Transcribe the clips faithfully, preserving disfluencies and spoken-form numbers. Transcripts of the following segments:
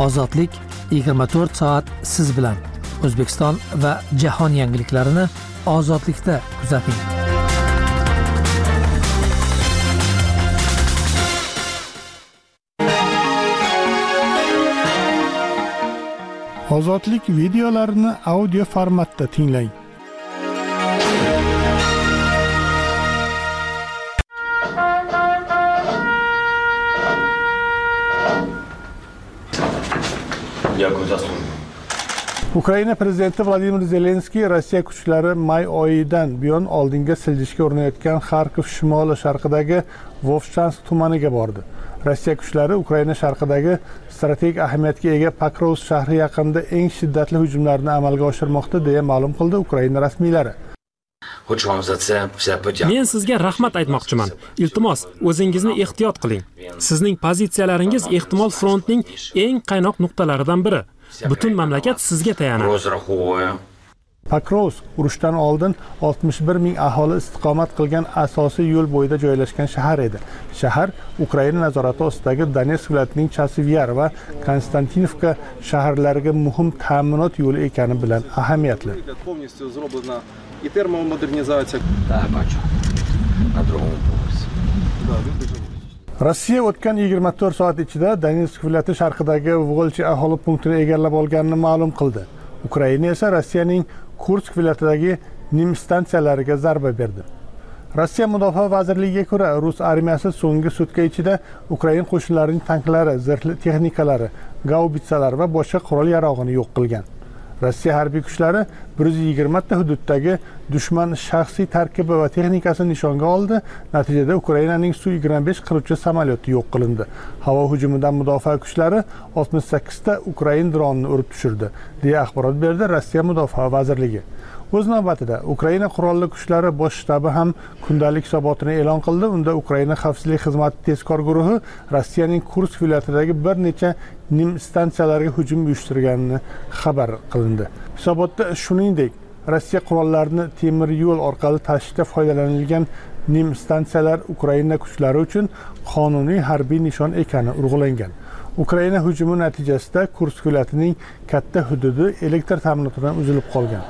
Ozodlik yigirma to'rt soat siz bilan. O'zbekiston va jahon yangiliklarini Ozodlikda kuzating. Ozodlik videolarini audio formatda tinglang. Ukraina prezidenti Vladimir Zelenskiy Rossiya kuchlari may oyidan buyon oldinga siljishga urinayotgan Xarkov shimoli sharqidagi Vovchansk tumaniga bordi. Rossiya kuchlari Ukraina sharqidagi strategik ahamiyatga ega Pokrovsk shahri yaqinida eng shiddatli hujumlarni amalga oshirmoqda deya ma'lum qildi Ukraina rasmiylari. Men sizga rahmat aytmoqchiman. Iltimos, o'zingizni ehtiyot qiling. Sizning pozitsiyalaringiz ehtimol frontning eng qaynoq nuqtalaridan biri. Butun mamlakat sizga tayanadi. Pokrovsk urushdan oldin oltmish bir ming aholi istiqomat qilgan asosiy yo'l bo'yida joylashgan shahar edi. Shahar Ukraina nazorati ostidagi Donetsk viloyatining Chasivyar va Konstantinovka shaharlariga muhim ta'minot yo'li ekani bilan ahamiyatli. Rossiya o'tgan yigirma to'rt soat ichida Donetsk viloyati sharqidagi Volchi aholi punktini egallab olganini ma'lum qildi. Ukraina esa Rossiyaning Kursk viloyatidagi Nim stansiyalariga zarba berdi. Rossiya mudofaa vazirligiga ko'ra, Rus armiyasi so'nggi sutka ichida Ukraina qo'shinlarining tanklari, zirhli texnikalari, gaubitsalar va boshqa qurol-yarog'ini yo'q qilgan. Rossiya harbiy kuchlari bir yuz yigirma ta hududdagi dushman shaxsiy tarkibi va texnikasini nishonga oldi. Natijada Ukrainaning Su yigirma besh qiruvchi samolyoti yo'q qilindi. Havo hujumidan mudofaa kuchlari oltmish sakkiz ta Ukraina dronini urib tushirdi, deya axborot berdi Rossiya mudofaa vazirligi. O'z navbatida Ukraina qurolli kuchlari bosh shtabi ham kundalik hisobotini e'lon qildi. Unda Ukraina xavfsizlik xizmati tezkor guruhi Rossiyaning Kursk viloyatidagi bir necha Nim stansiyalariga hujum uyushtirganini xabar qilindi. Hisobotda shuningdek, Rossiya qurollarini temir yo'l orqali tashishda foydalanilgan Nim stansiyalar Ukraina kuchlari uchun qonuniy harbiy nishon ekani urg'ulangan. Ukraina hujumi natijasida Kursk viloyatining katta hududi elektr ta'minotidan uzilib qolgan.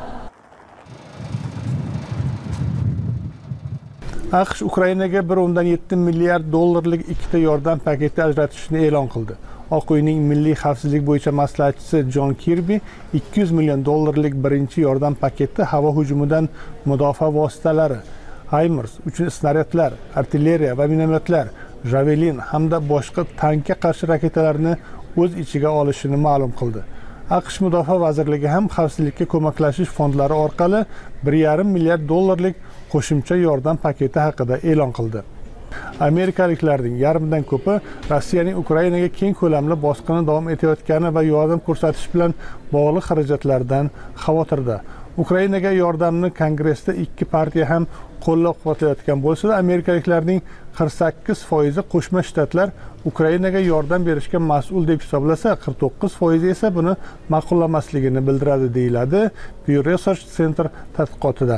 AQSh Ukrainaga bir nuqta yetti milliard dollarlik ikkita yordam paketi ajratishni e'lon qildi. Oq uyning milliy xavfsizlik bo'yicha maslahatchisi John Kirby ikki yuz million dollarlik birinchi yordam paketi havo hujumidan mudofaa vositalari, HIMARS uchun snaryadlar, artilleriya va minomyotlar, Javelin hamda boshqa tankga qarshi raketalarni o'z ichiga olishini ma'lum qildi. AQSh Mudofaa vazirligi ham xavfsizlikka ko'maklashish fondlari orqali bir yarim milliard dollarlik qo'shimcha yordam paketi haqida e'lon qildi. Amerikaliklarning yarmidan ko'pi Rossiyaning Ukrainaga keng ko'lamli bosqini davom etayotgani va yordam ko'rsatish bilan bog'liq xarajatlardan xavotirda. Ukrainaga yordamni Kongressda ikki partiya ham qo'llab-quvvatlayotgan bo'lsa-da, amerikaliklarning qirq sakkiz foizi Qo'shma Shtatlar Ukrainaga yordam berishga mas'ul deb hisoblasa, qirq to'qqiz foizi esa buni ma'qullamasligini bildiradi, deyiladi Pew Research Center tadqiqotida.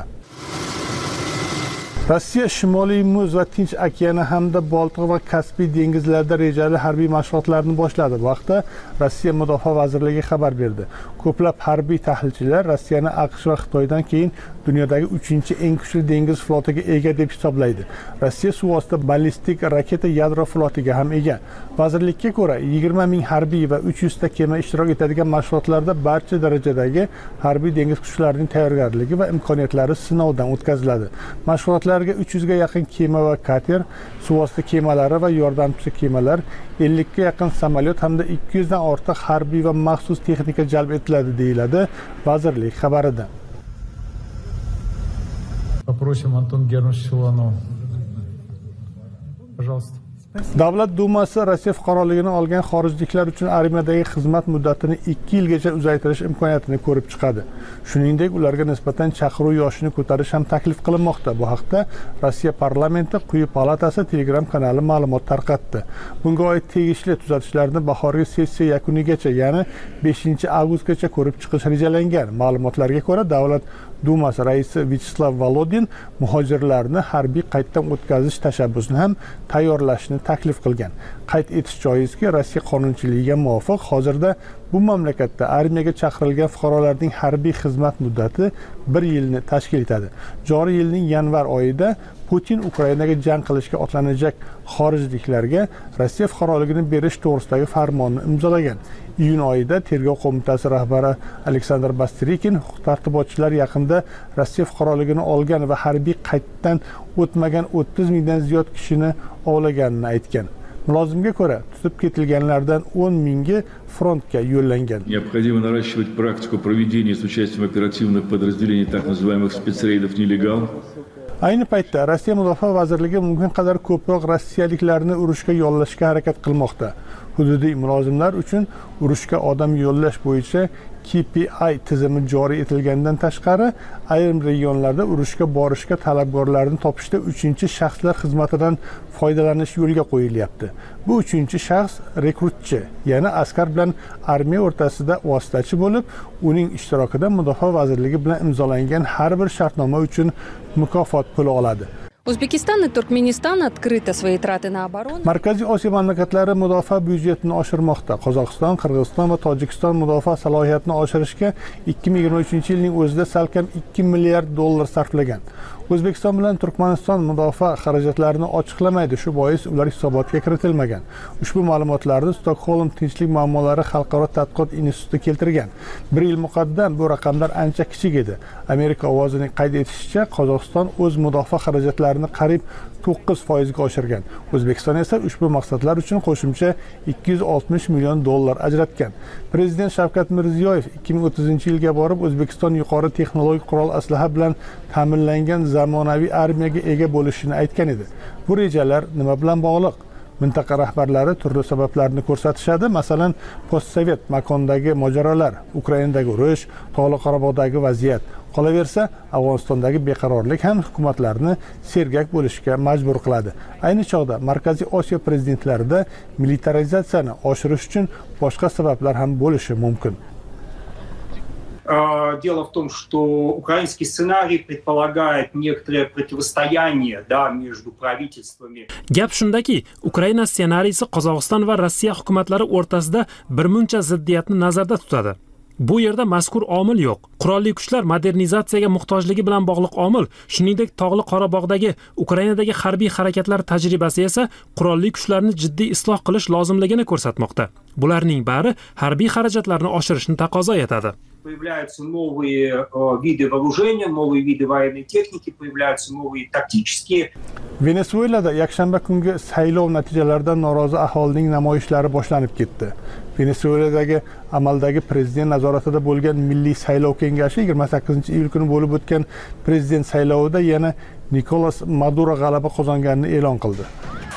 Rossiya Shimoliy Muz va Tinch okeani hamda Boltiq va Kaspiy dengizlarida rejali harbiy mashg'ulotlarni boshladi. Bu haqda Rossiya Mudofaa vazirligi xabar berdi. Ko'plab harbiy tahlilchilar Rossiyani AQSh va Xitoydan keyin dunyodagi uchinchi eng kuchli dengiz flotiga ega deb hisoblaydi. Rossiya suvosti ballistik raketa yadro flotiga ham ega. Vazirlikka ko'ra, yigirma ming harbiy va uch yuz ta kema ishtirok etadigan mashg'ulotlarda barcha darajadagi harbiy dengiz kuchlarining tayyorgarligi va imkoniyatlari sinovdan o'tkaziladi. Mashg'ulotlar uch yuz ga yaqin kema va kater, suvosti kemalari va yordamchi kemalar, ellik ga yaqin samolyot hamda ikki yuz dan ortiq harbiy va maxsus texnika jalb etiladi, deyiladi vazirlik xabarida. Попросим Антон Германович Силуанова. Пожалуйста. Davlat Dumasi Rossiya fuqaroligini olgan xorijliklar uchun armiyadagi xizmat muddatini ikki yilgacha uzaytirish imkoniyatini ko'rib chiqadi. Shuningdek, ularga nisbatan chaqiruv yoshini ko'tarish ham taklif qilinmoqda. Bu haqda Rossiya parlamenti quyi palatasi Telegram kanali ma'lumot tarqatdi. Bunga oid tegishli tuzatishlarni bahorgi sessiya yakunigacha, ya'ni beshinchi avgustgacha ko'rib chiqish rejalangan. Ma'lumotlarga ko'ra, Davlat dumasi raisi Vyacheslav Volodin muhojirlarni harbiy qayddan o'tkazish tashabbusini ham tayyorlashni taklif qilgan. Qayd etish joizki, Rossiya qonunchiligiga muvofiq hozirda bu mamlakatda armiyaga chaqirilgan fuqarolarning harbiy xizmat muddati bir yilni tashkil etadi. Joriy yilning yanvar oyida Putin Ukrainaga jang qilishga otlanajak xorijliklarga Rossiya fuqaroligini berish to'g'risidagi farmonni imzolagan. Iyun oyida Tergov qo'mitasi rahbari Aleksandr Bastirikin huquq-tartibotchilar yaqinda Rossiya fuqaroligini olgan va harbiy qayddan o'tmagan o'ttiz mingdan ziyod kishini ovlaganini aytgan. Mulozimga ko'ra, tutib ketilganlardan o'n mingi frontga yo'llangan. Необходимо наращивать практику проведения с участием оперативных подразделений так называемых спецрейдов нелегал. Ayni paytda Rossiya Mudofaa vazirligi mumkin qadar ko'proq rossiyaliklarni urushga yollashga harakat qilmoqda. Hududiy mulozimlar uchun urushga odam yollash bo'yicha K P I tizimi joriy etilgandan tashqari, ayrim regionlarda urushga borishga talabgorlarni topishda uchinchi shaxslar xizmatidan foydalanish yo'lga qo'yilyapti. Bu uchinchi shaxs rekrutchi, ya'ni askar bilan armiya o'rtasida vositachi bo'lib, uning ishtirokida Mudofaa vazirligi bilan imzolangan har bir shartnoma uchun mukofot puli oladi. O'zbekiston va Turkmeniston открыто свои траты на оборону. Markaziy Osiyo mamlakatlari mudofaa byudjetini oshirmoqda. Qozog'iston, Qirg'iziston va Tojikiston mudofaa salohiyatini oshirishga ikki ming yigirma uchinchi yilning o'zida salkam ikki milliard dollar sarflagan. O'zbekiston bilan Turkmaniston mudofaa xarajatlarini ochiqlamaydi, shu bois ular hisobotga kiritilmagan. Ushbu ma'lumotlarni Stockholm tinchlik muammolari xalqaro tadqiqot instituti keltirgan. Bir yil muqaddam bu raqamlar ancha kichik edi. Amerika ovozining qayd etishicha, Qozog'iston o'z mudofaa xarajatlarini qariyb to'qqiz foiz ga oshirgan. O'zbekiston esa ushbu maqsadlar uchun qo'shimcha ikki yuz oltmish million dollar ajratgan. Prezident Shavkat Mirziyoyev ikki ming o'ttizinchi yilga borib O'zbekiston yuqori texnologik qurol aslaha bilan ta'minlangan zamonaviy armiyaga ega bo'lishini aytgan edi. Bu rejalar nima bilan bog'liq? Mintaqa rahbarlari turli sabablarni ko'rsatishadi. Masalan, postsovet makondagi mojarolar, Ukrainadagi urush, Tog'li Qorabog'dagi vaziyat. Qolaversa, Afg'onistondagi beqarorlik ham hukumatlarni sergak bo'lishga majbur qiladi. Ayni chog'da Markaziy Osiyo prezidentlarida militarizatsiyani oshirish uchun boshqa sabablar ham bo'lishi mumkin. Дело в том, что украинский сценарий предполагает некоторое противостояние, да, между правительствами. Gap shundaki, Ukraina ssenariysi Qozog'iston va Rossiya hukumatlari o'rtasida birmuncha ziddiyatni nazarda tutadi. Bu yerda mazkur omil yo'q. Qurolli kuchlar modernizatsiyaga muhtojligi bilan bog'liq omil, shuningdek Tog'li Qorabog'dagi Ukrainadagi harbiy harakatlar tajribasi esa qurolli kuchlarni jiddiy isloh qilish lozimligini ko'rsatmoqda. Bularning bari harbiy xarajatlarni oshirishni taqozo etadi. Появляются новые э, виды вооружения, новые виды военной техники, появляются новые тактические. Venesuelada yakshanba kungi saylov natijalaridan norozi aholining namoyishlari boshlanib ketdi. Venesueladagi amaldagi prezident nazoratida bo'lgan Milliy saylov kengashi yigirma sakkizinchi iyul kuni bo'lib o'tgan prezident saylovida yana Nikolas Maduro g'alaba qozonganini e'lon qildi.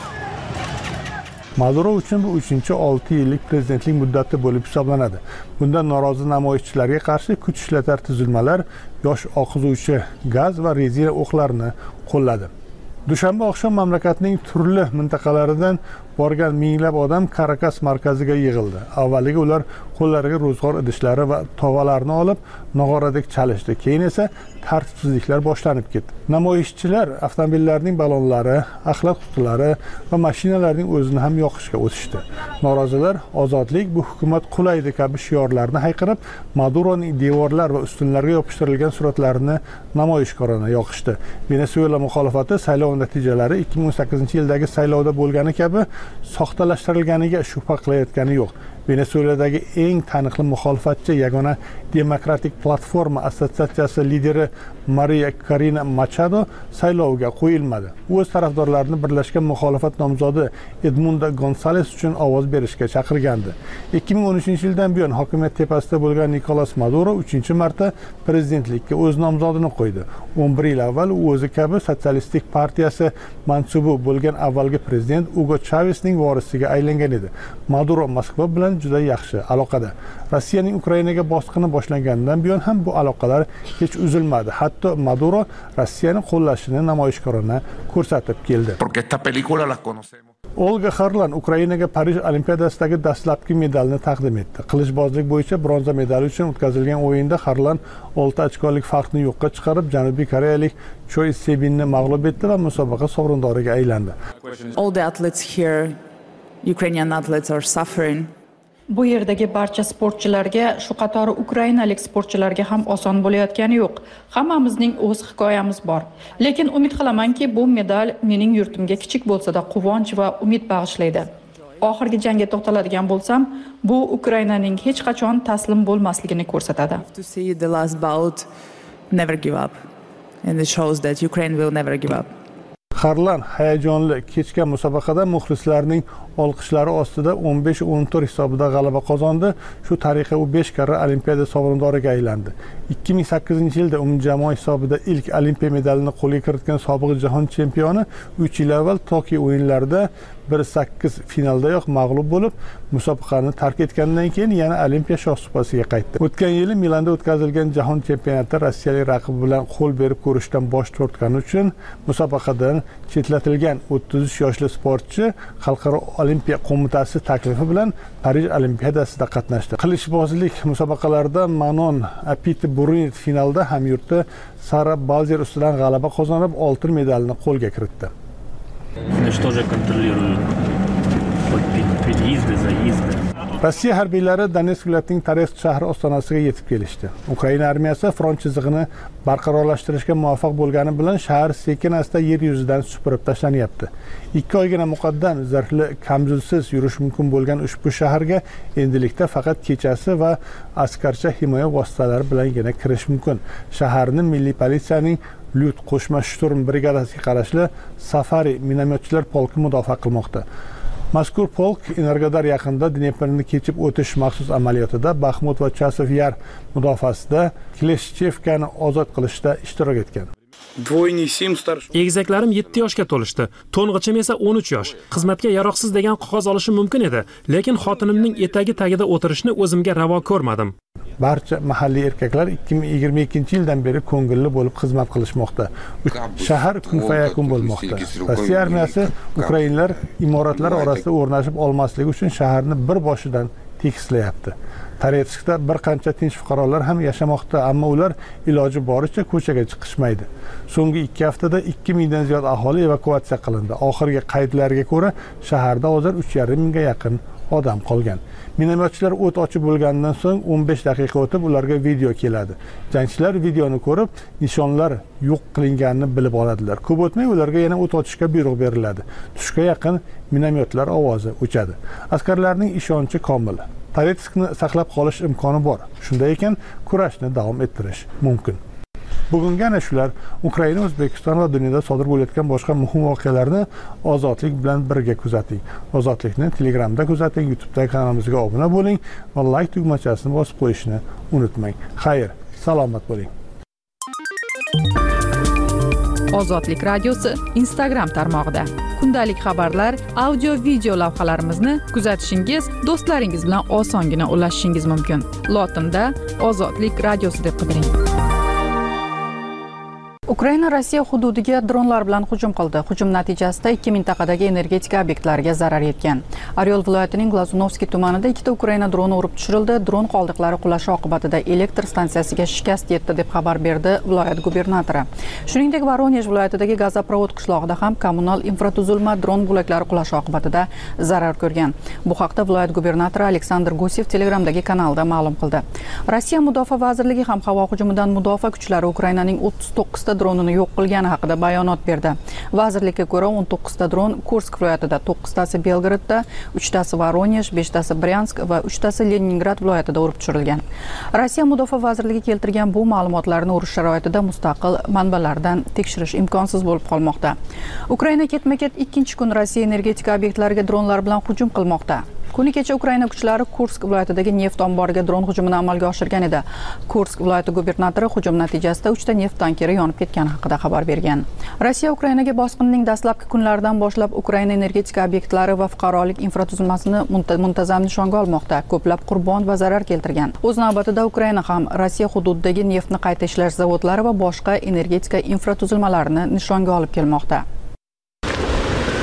Maduro uchun bu uchinchi olti yillik prezidentlik muddati bo'lib hisoblanadi. Bundan norozi namoyishchilarga qarshi kuch ishlatar tuzilmalar yosh oqizuvchi gaz va rezina o'qlarini qo'lladi. Dushanba oqshom mamlakatning turli mintaqalaridan borgan minglab odam Karakas markaziga yig'ildi. Avvaliga ular qo'llariga ro'zg'or idishlari va tovalarni olib nog'oradek chalishdi. Keyin esa tartibsizliklar boshlanib ketdi. Namoyishchilar avtomobillarning ballonlari, axlat qutilari va mashinalarning o'zini ham yoqishga o'tishdi. Norozilar ozodlik bu hukumat qulaydi kabi shiorlarni hayqirib, Maduroning devorlar va ustunlarga yopishtirilgan suratlarini namoyishkorona yoqishdi. Venesuela muxolifati saylov natijalari ikki ming o'n sakkizinchi yildagi saylovda bo'lgani kabi soxtalashtirilganiga shubha qilayotgani yo'q. Venesueladagi eng taniqli muxolifatchi Yagona Demokratik Platforma assotsiatsiyasi lideri Maria Corina Machado saylovga qo'yilmadi. U o'z tarafdorlarini birlashgan muxolifat nomzodi Edmundo Gonzales uchun ovoz berishga chaqirgandi. ikki ming o'n uchinchi yildan buyon hokimiyat tepasida bo'lgan Nikolas Maduro uchinchi marta prezidentlikka o'z nomzodini qo'ydi. o'n bir yil avval u o'zi kabi Sotsialistik partiyasi mansubi bo'lgan avvalgi prezident Hugo Chavezning vorisiga aylangan edi. Maduro Moskva bilan juda yaxshi aloqada. Rossiyaning Ukrainaga bosqini boshlanganidan buyon ham bu aloqalar hech uzilmadi. Hatto Maduro Rossiyani qo'llashini namoyishkorona ko'rsatib keldi. Porque esta película las conocemos. Olga Harlan Ukrainaga Parij Olimpiadasidagi dastlabki medalni taqdim etdi. Qilichbozlik bo'yicha bronza medali uchun o'tkazilgan o'yinda Harlan olti ochkolik farqni yo'qqa chiqarib, Janubiy koreyalik Choi Sebinni mag'lub etdi va musobaqa sovrindoriga aylandi. All the athletes here, Ukrainian athletes are suffering. Bu yerdagi barcha sportchilarga, shu qatori ukrainalik sportchilarga ham oson bo'layotgani yo'q. Hammamizning o'z hikoyamiz bor. Lekin umid qilamanki, bu medal mening yurtimga kichik bo'lsa-da quvonch va umid bag'ishlaydi. Oxirgi jangga to'xtaladigan bo'lsam, bu Ukrainaning hech qachon taslim bo'lmasligini ko'rsatadi. To see the last bout, never give up. And it shows that Ukraine will never give up. Harlan hayajonli kechgan musobaqada muxlislarning olqishlari ostida o'n besh o'n to'rt hisobida g'alaba qozondi. Shu tariqa u besh karra Olimpiada sovrindoriga aylandi. ikki ming sakkizinchi yilda umumjamoa hisobida ilk Olimpiya medalini qo'lga kiritgan sobiq jahon chempioni uch yil avval Tokio o'yinlarida bir sakkiz finaldayoq mag'lub bo'lib, musobaqani tark etgandan keyin yana Olimpiya shohsupasiga qaytdi. O'tgan yili Milanda o'tkazilgan jahon chempionatida rossiyalik raqibi bilan qo'l berib ko'rishdan bosh tortgani uchun musobaqadan chetlatilgan o'ttiz uch yoshli sportchi Xalqaro Olimpiya qo'mitasi taklifi bilan Parij Olimpiadasida qatnashdi. Qilichbozlik musobaqalarida Manon Apiti-Burunit finalda hamyurti Sara Balzer ustidan g'alaba qozonib, oltin medalni qo'lga kiritdi. Что же контролируют переезды, заезды? Rossiya harbiylari Donetsk viloyatining Toretsk shahri ostonasiga yetib kelishdi. Ukraina armiyasi front chizig'ini barqarorlashtirishga muvaffaq bo'lgani bilan shahar sekin-asta yer yuzidan supurib tashlanyapti. ikki oygina muqaddam zirhli kamzulsiz yurish mumkin bo'lgan ushbu shaharga endilikda faqat kechasi va askarcha himoya vositalari bilangina kirish mumkin. Shaharni milliy politsiyaning Lyut qo'shma shturm brigadasiga qarashli Safari minomyotchilar polki mudofaa qilmoqda. Mazkur polk Energodar yaqinida Dneprni kechib o'tish maxsus amaliyotida Baxmut va Chasov Yar mudofaasida Kleshchevkani ozod qilishda ishtirok etgan. Egizaklarim yetti yoshga to'lishdi. To'ng'ichim esa o'n uch yosh. Xizmatga yaroqsiz degan qog'oz olishim mumkin edi, lekin xotinimning etagi tagida o'tirishni o'zimga ravo ko'rmadim. Barcha mahalliy erkaklar ikki ming yigirma ikkinchi yildan beri ko'ngilli bo'lib xizmat qilishmoqda. Shahar kun fayakun bo'lmoqda. Rossiya armiyasi ukrainlar imoratlar orasida o'rnashib olmasligi uchun shaharni bir boshidan tekislayapti. Toretskda bir qancha tinch fuqarolar ham yashamoqda, ammo ular iloji boricha ko'chaga chiqishmaydi. So'nggi ikki haftada ikki mingdan ziyod aholi evakuatsiya qilindi. Oxirgi qaydlarga ko'ra, shaharda hozir uch yarim mingga yaqin odam qolgan. Minomyotchilar o't ochib bo'lgandan so'ng o'n besh daqiqa o'tib ularga video keladi. Jangchilar videoni ko'rib, nishonlar yo'q qilinganini bilib oladilar. Ko'p o'tmay ularga yana o't ochishga buyruq beriladi. Tushga yaqin minomyotlar ovozi o'chadi. Askarlarning ishonchi komil. Toretskni saqlab qolish imkoni bor. Shunday ekan, kurashni davom ettirish mumkin. Bugungi ana shular Ukraina, O'zbekiston va dunyoda sodir bo'layotgan boshqa muhim voqealarni Ozodlik bilan birga kuzating. Ozodlikni Telegramda kuzating, YouTube'dagi kanalimizga obuna bo'ling va like tugmachasini bosib qo'yishni unutmang. Xayr, salomat bo'ling. Ozodlik radiosi Instagram tarmog'ida. Kundalik xabarlar, audio, video lavhalarimizni kuzatishingiz, do'stlaringiz bilan osongina ulashishingiz mumkin. Lotinda Ozodlik radiosi deb qidiring. Ukraina Rossiya hududiga dronlar bilan hujum qildi. Hujum natijasida ikki mintaqadagi energetika obyektlariga zarar yetgan. Oryol viloyatining Glazunovskiy tumanida ikkita Ukraina droni urib tushirildi. Dron qoldiqlari qulashi oqibatida elektr stansiyasiga shikast yetdi deb xabar berdi viloyat gubernatori. Shuningdek, Voronej viloyatidagi Gazoprovod qishlog'ida ham kommunal infratuzilma dron bo'laklari qulashi oqibatida zarar ko'rgan. Bu haqda viloyat gubernatori Aleksandr Gusev Telegramdagi kanalida ma'lum qildi. Rossiya mudofaa vazirligi ham havo hujumidan mudofaa kuchlari Ukrainaning o'ttiz to'qqizta dronini yo'q qilgani haqida bayonot berdi. Vazirlikka ko'ra o'n to'qqizta dron Kursk viloyatida, to'qqiztasi Belgradda, uchtasi Voronej, beshtasi Bryansk va uchtasi Leningrad viloyatida urib tushirilgan. Rossiya mudofaa vazirligi keltirgan bu ma'lumotlarni urush sharoitida mustaqil manbalardan tekshirish imkonsiz bo'lib qolmoqda. Ukraina ketma-ket ikkinchi kun Rossiya energetika obyektlariga dronlar bilan hujum qilmoqda. Kuni kecha Ukraina kuchlari Kursk viloyatidagi neft omboriga dron hujumini amalga oshirgan edi. Kursk viloyati gubernatori hujum natijasida uchta neft tankeri yonib ketgani haqida xabar bergan. Rossiya Ukrainaga bosqinning dastlabki kunlaridan boshlab Ukraina energetika obyektlari va fuqarolik infratuzilmasini muntazam nishonga olmoqda. Ko'plab qurbon va zarar keltirgan. O'z navbatida Ukraina ham Rossiya hududidagi neftni qayta ishlash zavodlari va boshqa energetika infratuzilmalarini nishonga olib kelmoqda.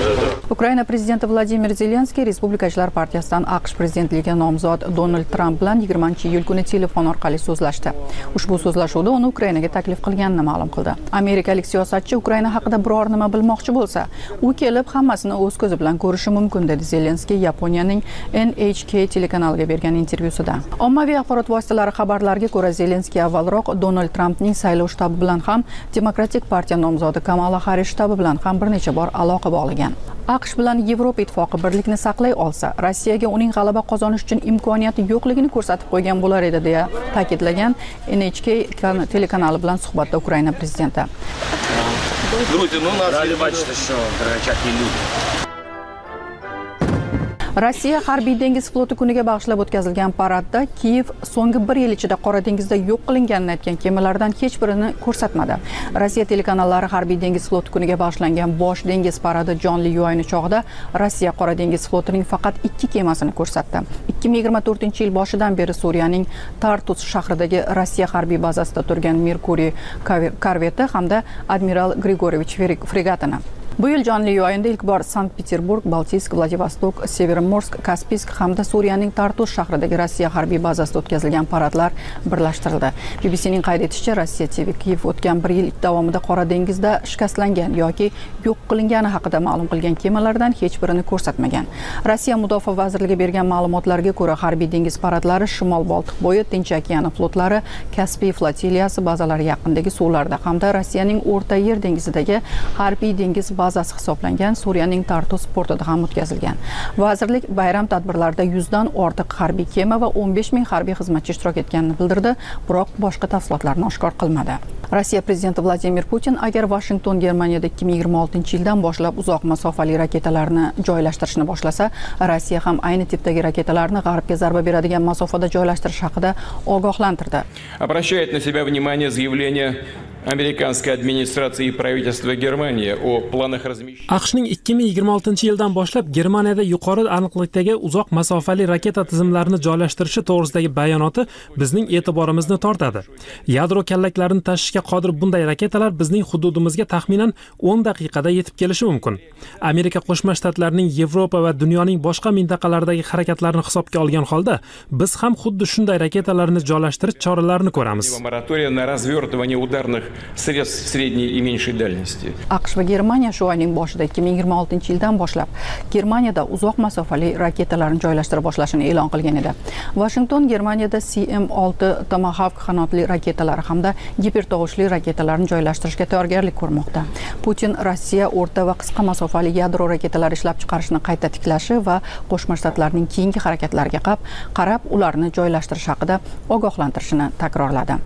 Ukraina prezidenti Vladimir Zelenskiy Respublikachilar partiyasidan AQSh prezidentligiga nomzod Donald Tramp bilan yigirmanchi iyul kuni telefon orqali so'zlashdi. Ushbu so'zlashuvda uni Ukrainaga taklif qilganini ma'lum qildi. Amerikalik siyosatchi Ukraina haqida biror nima bilmoqchi bo'lsa, u kelib hammasini o'z ko'zi bilan ko'rishi mumkin dedi Zelenskiy Yaponiyaning N H K telekanaliga bergan intervyusida. Ommaviy axborot vositalari xabarlariga ko'ra, Zelenskiy avvalroq Donald Trampning saylov shtabi bilan ham Demokratik partiya nomzodi Kamala Harris shtabi bilan ham bir necha bor aloqa bog'lagan. AQSh bilan Yevropa ittifoqi birlikni saqlay olsa, Rossiyaga uning g'alaba qozonish uchun imkoniyati yo'qligini ko'rsatib qo'ygan bo'lar edi, deya ta'kidlagan N H K telekanali bilan suhbatda Ukraina prezidenti. Rossiya harbiy dengiz floti kuniga bag'ishlab o'tkazilgan paradda Kiyev so'nggi bir yil ichida Qora dengizda yo'q qilinganini aytgan kemalardan hech birini ko'rsatmadi. Rossiya telekanallari harbiy dengiz floti kuniga bag'ishlangan bosh dengiz paradi jonli yo'yini chog'ida Rossiya Qora dengiz flotining faqat ikki kemasini ko'rsatdi. ikki ming yigirma to'rtinchi yil boshidan beri Suriyaning Tartus shahridagi Rossiya harbiy bazasida turgan Merkuriy korveti hamda Admiral Grigoriyevich fregatini. Bu yil jonli yo'yinda ilk bor Sankt-Peterburg, Baltiysk, Vladivostok, Severomorsk, Kaspiysk hamda Suriyaning Tartus shahridagi Rossiya harbiy bazasida o'tkazilgan paradlar birlashtirildi. B B C'ning qayd etishicha, Rossiya T V Kiyev o'tgan bir yil davomida Qora dengizda shikastlangan yoki yo'q qilingani haqida ma'lum qilgan kemalardan hech birini ko'rsatmagan. Rossiya Mudofaa vazirligi bergan ma'lumotlarga ko'ra, harbiy dengiz paradlari Shimol Boltiq bo'yi, Tinch okeani flotlari, Kaspiy flotiliyasi bazalari yaqinidagi suvlarda hamda Rossiyaning O'rta Yer dengizidagi harbiy dengiz bazasi hisoblangan Suriyaning Tartus portida ham o'tkazilgan. Vazirlik bayram tadbirlarida yuzdan ortiq harbiy kema va o'n besh ming harbiy xizmatchi ishtirok etganini bildirdi, biroq boshqa tafsilotlarni oshkor qilmadi. Rossiya prezidenti Vladimir Putin agar Washington Germaniyada ikki ming yigirma oltinchi yildan boshlab uzoq masofali raketalarni joylashtirishni boshlasa, Rossiya ham ayni tipdagi raketalarni g'arbga zarba beradigan masofada joylashtirish haqida ogohlantirdi. Обращает на себя внимание заявление amerikanskiy administratsiya va правительства Germaniya o planах размещения. AQShning ikki ming yigirma oltinchi yildan boshlab Germaniyada yuqori aniqlikdagi uzoq masofali raketa tizimlarini joylashtirishi to'g'risidagi bayonoti bizning e'tiborimizni tortadi. Yadro kallaklarini tashishga qodir bunday raketalar bizning hududimizga taxminan o'n daqiqada yetib kelishi mumkin. Amerika Qo'shma Shtatlarining Yevropa va dunyoning boshqa mintaqalaridagi harakatlarini hisobga olgan holda, biz ham xuddi shunday raketalarni joylashtirish choralarini ko'ramiz. Moratoriya на развертывание ударных sredstв средней и меньшей дальности. AQSh va Germaniya shu oyning boshida ikki ming yigirma oltinchi yildan boshlab Germaniyada uzoq masofali raketalarni joylashtira boshlashini e'lon qilgan edi. Washington Germaniyada C M olti Tomahawk qanotli raketalari hamda gipertovushli raketalarni joylashtirishga tayyorgarlik ko'rmoqda. Putin Rossiya o'rta va qisqa masofali yadro raketalari ishlab chiqarishni qayta tiklashi va Qo'shma Shtatlarning keyingi harakatlariga qarab ularni joylashtirish haqida ogohlantirishini takrorladi.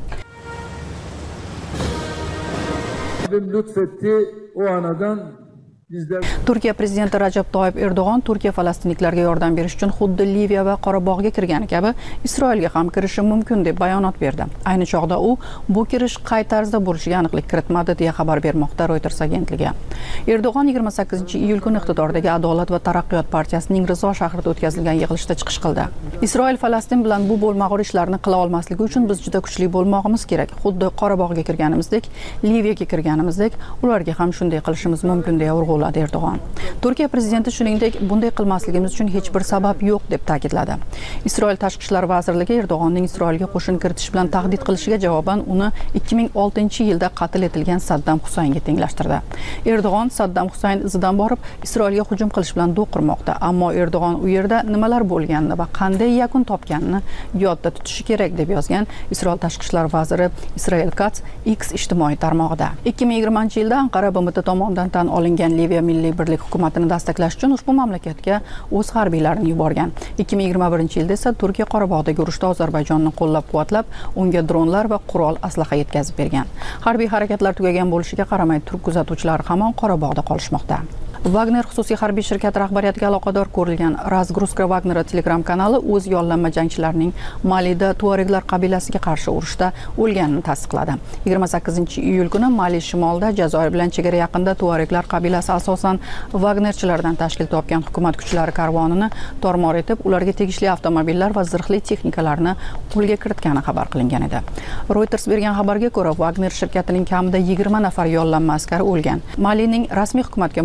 Lütfetti o anadan Turkiya prezidenti Rajab Toyyib Erdo'g'on Turkiya falastinliklarga yordam berish uchun xuddi Liviya va Qorabog'ga kirgani kabi Isroilga ham kirishi mumkin deb bayonot berdi. Ayni chog'da u bu kirish qay tarzda bo'lishiga aniqlik kiritmadi deya xabar bermoqda Reuters agentligi. Erdo'g'on yigirma sakkizinchi iyul kuni iqtidordagi Adolat va taraqqiyot partiyasining Rizo shahrida o'tkazilgan yig'ilishda chiqish qildi. Isroil Falastin bilan bu bo'lmag'ur ishlarni qila olmasligi uchun biz juda kuchli bo'lmog'imiz kerak. Xuddi Qorabog'ga kirganimizdek, Liviyaga kirganimizdek, ularga ham shunday qilishimiz mumkin deya urg'uladi Erdo'g'on. Turkiya prezidenti shuningdek, bunday qilmasligimiz uchun hech bir sabab yo'q deb ta'kidladi. Isroil tashqi ishlar vazirligi Erdo'g'onning Isroilga qo'shin kiritish bilan tahdid qilishiga javoban uni ikki ming oltinchi yilda qatl etilgan Saddam Husaynga tenglashtirdi. Erdo'g'on Saddam Husayn izidan borib Isroilga hujum qilish bilan do'qirmoqda, ammo Erdo'g'on u yerda nimalar bo'lganini va qanday yakun topganini yodda tutishi kerak deb yozgan Isroil tashqi ishlar vaziri Israel Katz X ijtimoiy tarmog'ida. ikki ming yigirmanchi yilda Anqara B M T tomonidan tan olingan Liviya milliy birlik hukumatini dasturlash uchun ushbu mamlakatga o'z harbiylarini yuborgan. ikki ming yigirma birinchi yilda esa Turkiya Qorabog'dagi urushda Ozarbayjonni qo'llab-quvvatlab, unga dronlar va qurol aslaha yetkazib bergan. Harbiy harakatlar tugagan bo'lishiga qaramay, turk kuzatuvchilari hamon Qorabog'da qolishmoqda. Wagner xususiy harbiy shirkati rahbariyatiga aloqador ko'rilgan Razgruska Wagner Telegram kanali o'z yollanma jangchilarining Malida Tuareglar qabilasiga qarshi urushda o'lganini tasdiqladi. yigirma sakkizinchi iyul kuni Mali shimolida Jazoir bilan chegara yaqinida Tuareglar qabilasi asosan Wagnerchilardan tashkil topgan hukumat kuchlari karvonini tormor etib, ularga tegishli avtomobillar va zirhli texnikalarni qo'lga kiritgani xabar qilingan edi. Reuters bergan xabarga ko'ra, Wagner shirkatining kamida yigirma nafar yollanma askari o'lgan. Malining rasmiy hukumatga muxolif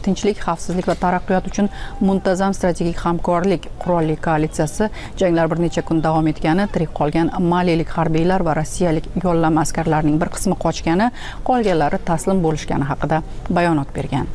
tinchlik, xavfsizlik va taraqqiyot uchun muntazam strategik hamkorlik qurolli koalitsiyasi janglar bir necha kun davom etgani, tirik qolgan malilik harbiylar va rossiyalik yollanma askarlarning bir qismi qochgani, qolganlari taslim bo'lishgani haqida bayonot bergan.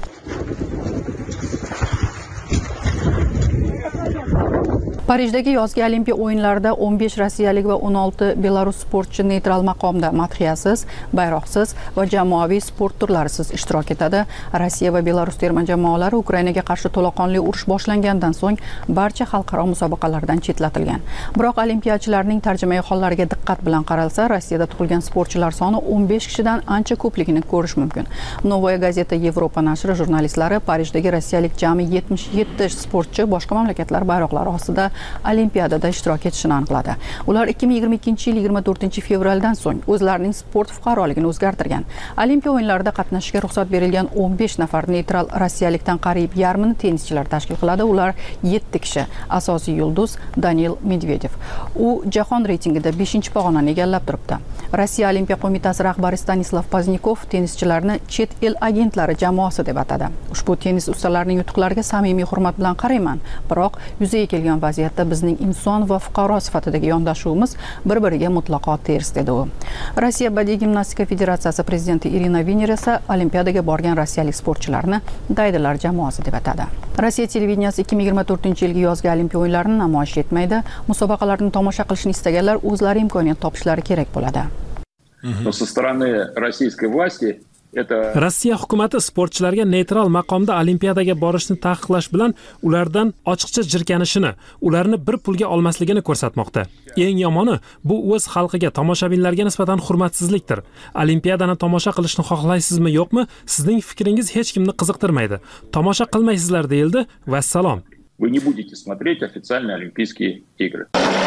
Parijdagi yozgi Olimpiya o'yinlarida o'n besh rossiyalik va o'n olti belarus sportchi neytral maqomda madhiyasiz, bayroqsiz va jamoaviy sport turlarisiz ishtirok etadi. Rossiya va Belarus terma jamoalari Ukrainaga qarshi to'laqonli urush boshlangandan so'ng barcha xalqaro musobaqalardan chetlatilgan. Biroq olimpiyachilarning tarjimai hollariga diqqat bilan qaralsa, Rossiyada tug'ilgan sportchilar soni o'n besh kishidan ancha ko'pligini ko'rish mumkin. Novaya gazeta Yevropa nashri jurnalistlari Parijdagi rossiyalik jami yetmish yetti sportchi boshqa mamlakatlar bayroqlari ostida Olimpiadada ishtirok etishini aniqladi. Ular ikki ming yigirma ikkinchi yil yigirma to'rtinchi fevraldan so'ng o'zlarining sport fuqaroligini o'zgartirgan. Olimpiya o'yinlarida qatnashishga ruxsat berilgan o'n besh nafar neytral rossiyalikdan qariyb yarmini tennischilar tashkil qiladi. Ular yetti kishi. Asosiy yulduz Daniil Medvedev. U jahon reytingida beshinchi pog'onani egallab turibdi. Rossiya Olimpiya qo'mitasi rahbari Stanislav Paznikov tennischilarni chet el agentlari jamoasi deb atadi. Ushbu tennis ustalarining yutuqlariga samimiy hurmat bilan qarayman, biroq yuzaga kelgan vaziyatda bizning inson va fuqaro sifatidagi yondashuvimiz bir-biriga mutlaqo ters dedi u. Rossiya badiiy gimnastika federatsiyasi prezidenti Irina Viner esa Olimpiadaga borgan rossiyalik sportchilarni daydilar jamoasi deb atadi. Rossiya televideniyasi ikki ming yigirma to'rtinchi yilgi yozgi Olimpiya o'yinlarini namoyish etmaydi. Musobaqalarni tomosha qilishni istaganlar o'zlari imkoniyat topishlari kerak bo'ladi. Но со стороны российской власти Rossiya hukumati sportchilarga neytral maqomda Olimpiadaga borishni taqiqlash bilan ulardan ochiqcha jirkanishini, ularni bir pulga olmasligini ko'rsatmoqda. Eng yomoni bu o'z xalqiga, tomoshabinlarga nisbatan hurmatsizlikdir. Olimpiadani tomosha qilishni xohlaysizmi, yo'qmi? Sizning fikringiz hech kimni qiziqtirmaydi. Tomosha qilmaysizlar deyildi. Vassalom. Вы не будете смотреть официальные Олимпийские игры.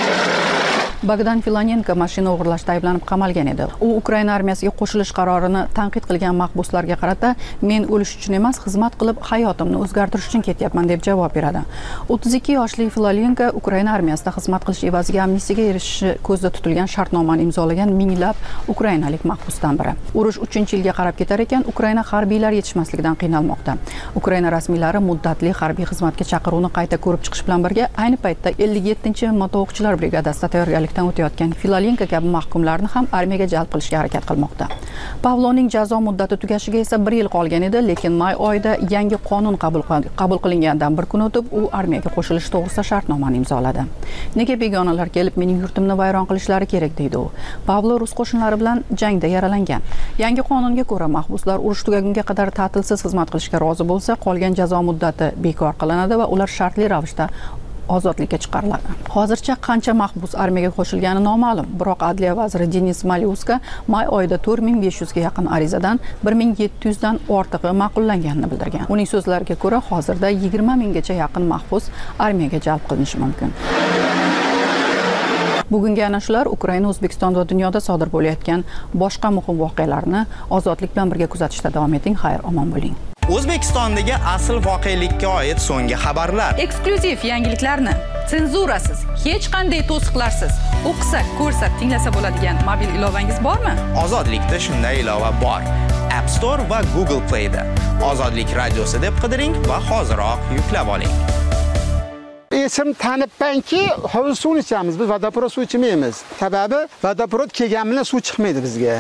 Bogdan Filanenko mashina o'g'irlashda ayblanib qamalgan edi. U Ukraina armiyasiga qo'shilish qarorini tanqid qilgan mahbuslarga qarata, men o'lish uchun emas, xizmat qilib hayotimni o'zgartirish uchun ketyapman deb javob beradi. o'ttiz ikki yoshli Filanenko Ukraina armiyasida xizmat qilish evaziga amnistiyaga erishishi ko'zda tutilgan shartnomani imzolagan minglab ukrainalik mahbusdan biri. Urush uchinchi yilga qarab ketar ekan, Ukraina harbiylari yetishmasligidan qiynalmoqda. Ukraina rasmiylari muddatli harbiy xizmatga chaqiruvni qayta ko'rib chiqish bilan birga ayni paytda ellik yettinchi moto'qchilar brigadasida tayyorgarlik o'tayotgan Filanenko kabi mahkumlarni ham armiyaga jalb qilishga harakat qilmoqda. Pavlovning jazo muddati tugashiga esa bir yil qolgan edi, lekin may oyida yangi qonun qabul qabul qilingandan bir kun o'tib, u armiyaga qo'shilish to'g'risida shartnomani imzoladi. Nega begonalar kelib mening yurtimni vayron qilishlari kerak deydi u. Pavlo rus qo'shinlari bilan jangda yaralangan. Yangi qonunga ko'ra mahbuslar urush tugagunga qadar ta'tilsiz xizmat qilishga rozi bo'lsa, qolgan jazo muddati bekor qilinadi va ular shartli ravishda ozodlikka chiqariladi. Hozircha qancha mahbus armiyaga qo'shilgani noma'lum, biroq Adliya vaziri Denis Malyuska may oyida to'rt ming besh yuz ga yaqin arizadan bir ming yetti yuz dan ortig'i ma'qullanganini bildirgan. Uning so'zlariga ko'ra, hozirda yigirma minggacha yaqin mahbus armiyaga jalb qilinishi mumkin. Bugungi ana shular Ukraina, O'zbekiston va dunyoda sodir bo'layotgan boshqa muhim voqealarni ozodlik bilan birga kuzatishda davom eting. Xayr, omon bo'ling. O'zbekistondagi asl voqelikka oid so'nggi xabarlar, eksklyuziv yangiliklarni, senzurasiz, hech qanday to'siqlarsiz o'qisa, ko'rsa, tinglasa bo'ladigan mobil ilovangiz bormi? Ozodlikda shunday ilova bor. App Store va Google Play da. Ozodlik radiosi deb qidiring va hoziroq yuklab oling. Esim tanibmanki, hovuz suvni ichamiz, biz vodoprovod suv ichmaymiz. Sababi vodoprovod kelgan bilan suv chiqmaydi bizga.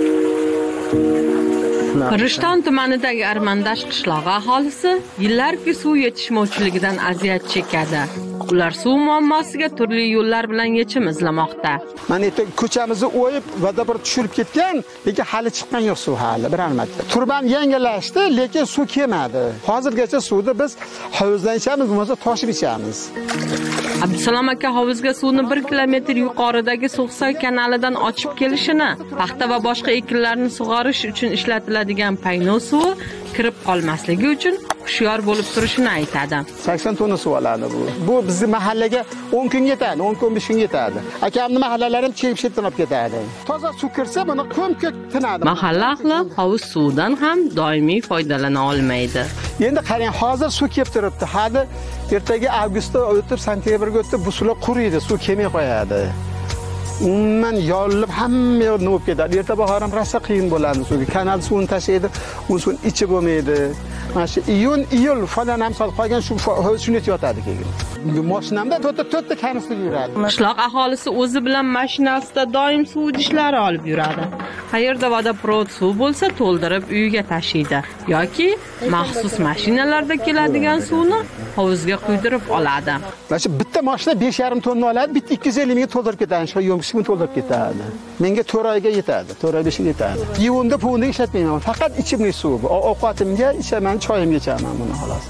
Rishton tumanidagi Armandash qishlog'i aholisi yillarki suv yetishmovchiligidan aziyat chekadi. Ular suv muammosiga turli yo'llar bilan yechim izlamoqda. Mana endi ko'chamizni o'yib, vodoprovod tushirib ketgan, lekin hali chiqqan yo'q suv hali bir marta. Turban yangilashdi, lekin suv kelmadi. Hozirgacha suvni biz hovuzdan ichamiz, bo'lmasa toshib ichamiz. Abdusalom aka hovuzga suvni bir kilometr yuqoridagi So'xsoy kanalidan ochib kelishini, paxta va boshqa ekinlarni sug'orish uchun ishlatiladigan payno suvi kirib qolmasligi uchun hushyor bo'lib turishini aytadi. sakson tonna suv oladi bu. Bu bizning mahallaga o'n kun yetadi, o'n kun besh kun yetadi. Akamning mahallalari ham chekib chetdan olib ketadi. Toza suv kirsa, buni ko'm-ko'k tinadi. Mahalla ahli hovuz suvidan ham doimiy foydalana olmaydi. Endi qarang, hozir suv kelib turibdi. Hali ertaga avgustda o'tib, sentyabrga o'tib, bu suvlar quriydi, suv kelmay qo'yadi. Umuman yorilib hamma yoq nima bo'lib ketadi. Erta bahor ham rosa qiyin bo'ladi suvga. Kanal suvini tashlaydi, u suv ichi bo'lmaydi. mana shu iyun iyul falan amsal qolgan shu shuni yotadi keyin mashinamda to'rtta to'rtta kanister yuradi. Qishloq aholisi o'zi bilan mashinasida doim suv idishlari olib yuradi. Qayerda vodoprovod suv bo'lsa to'ldirib uyiga tashiydi yoki maxsus mashinalarda keladigan suvni hovuzga quydirib oladi. Mana shu bitta mashina besh yarim tonna oladi, bitta ikki yuz ellik mingga to'ldirib ketadi, shu yo'mkisini to'ldirib ketadi. Menga to'rt oyga yetadi, to'rt oy besh oyga yetadi. Yuvunda puvni ishlatmayman, faqat ichimlik suvi. Ovqatimga ichaman, choyimga ichaman buni xolos.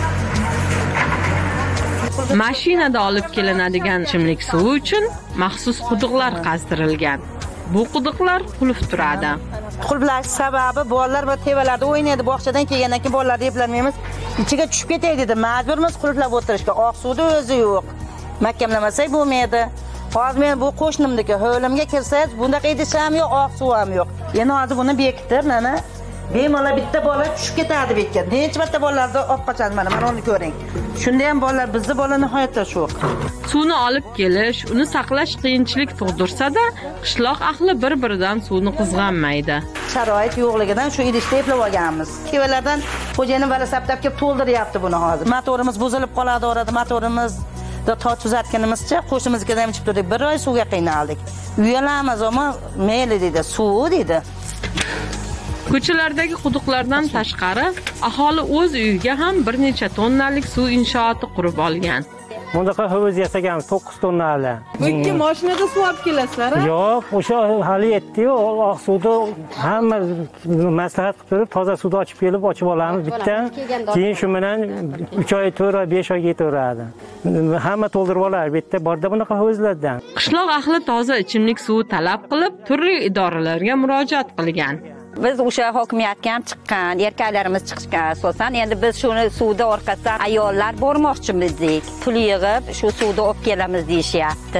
Mashinada olib kelinadigan ichimlik suvi uchun maxsus quduqlar qazdirilgan. Bu quduqlar qulf turadi. Qulflash sababi bolalar va tevalarda o'ynaydi, bog'chadan kelgandan keyin bolalarni eplanmaymiz. Ichiga tushib ketay dedi. Majburmiz qulflab o'tirishga. Oq suvda o'zi yo'q. Mahkamlamasak bo'lmaydi. Hozir men bu qo'shnimniki hovlimga kirsangiz, bundaqa idish ham yo'q, oq suv ham yo'q. Endi hozir buni bekitib, mana bemalol bitta bola tushib ketadi bekka. Necha marta bolalarni olib qochadi mana, mana uni ko'ring. Shunda ham bolalar bizni bola nihoyatda sho'x. Suvni olib kelish, uni saqlash qiyinchilik tug'dirsa-da, qishloq ahli bir-biridan suvni qizg'anmaydi. Sharoit yo'qligidan shu idishda eplab olganmiz. Kevalardan xo'jayinim vala saptab kelib to'ldiryapti buni hozir. Motorimiz buzilib qoladi, orada motorimiz da to tuzatganimizcha qo'shnimizga ham ichib turdik. Bir oy suvga qiynaldik. Uyalamiz, ammo mayli dedi, suv dedi. Ko'chalardagi quduqlardan tashqari aholi o'z uyiga ham bir necha tonnalik suv inshooti qurib olgan. Bundaqa hovuz yasaganmiz to'qqiz tonnali. Bu ikki mashinada suv olib kelasizlar? Yo'q, o'sha hali yetdi-yu, oq suvni hamma maslahat qilib turib, toza suvni ochib kelib, ochib olamiz bitta. Keyin shu bilan uch oy, to'rt oy, besh oyga yetaveradi. Hamma to'ldirib olar, bitta borda bunaqa hovuzlardan. Qishloq ahli toza ichimlik suvi talab qilib, turli idoralarga murojaat qilgan. Biz o'sha hokimiyatga ham chiqqan, erkaklarimiz chiqishgan asosan. Endi biz shuni suvda orqasidan ayollar bormoqchimizdik. Pul yig'ib, shu suvda olib kelamiz deyishyapti.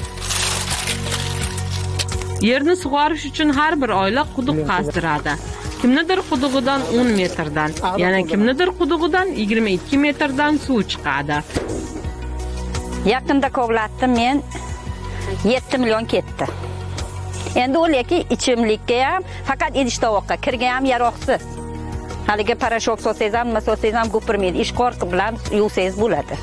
Yerni sug'orish uchun har bir oila quduq qazdiradi. Kimnidir qudug'idan o'n metrdan, yana kimnidir qudug'idan yigirma ikki metrdan suv chiqadi. Yaqinda kovlatdim men, yetti million ketdi. Endi u lekin ichimlikka ham, faqat idish tovoqqa kirga ham yaroqsiz. Haliga parashok solsangiz ham, nima solsangiz ham gupirmaydi. Ishqor bilan yuvsangiz bo'ladi.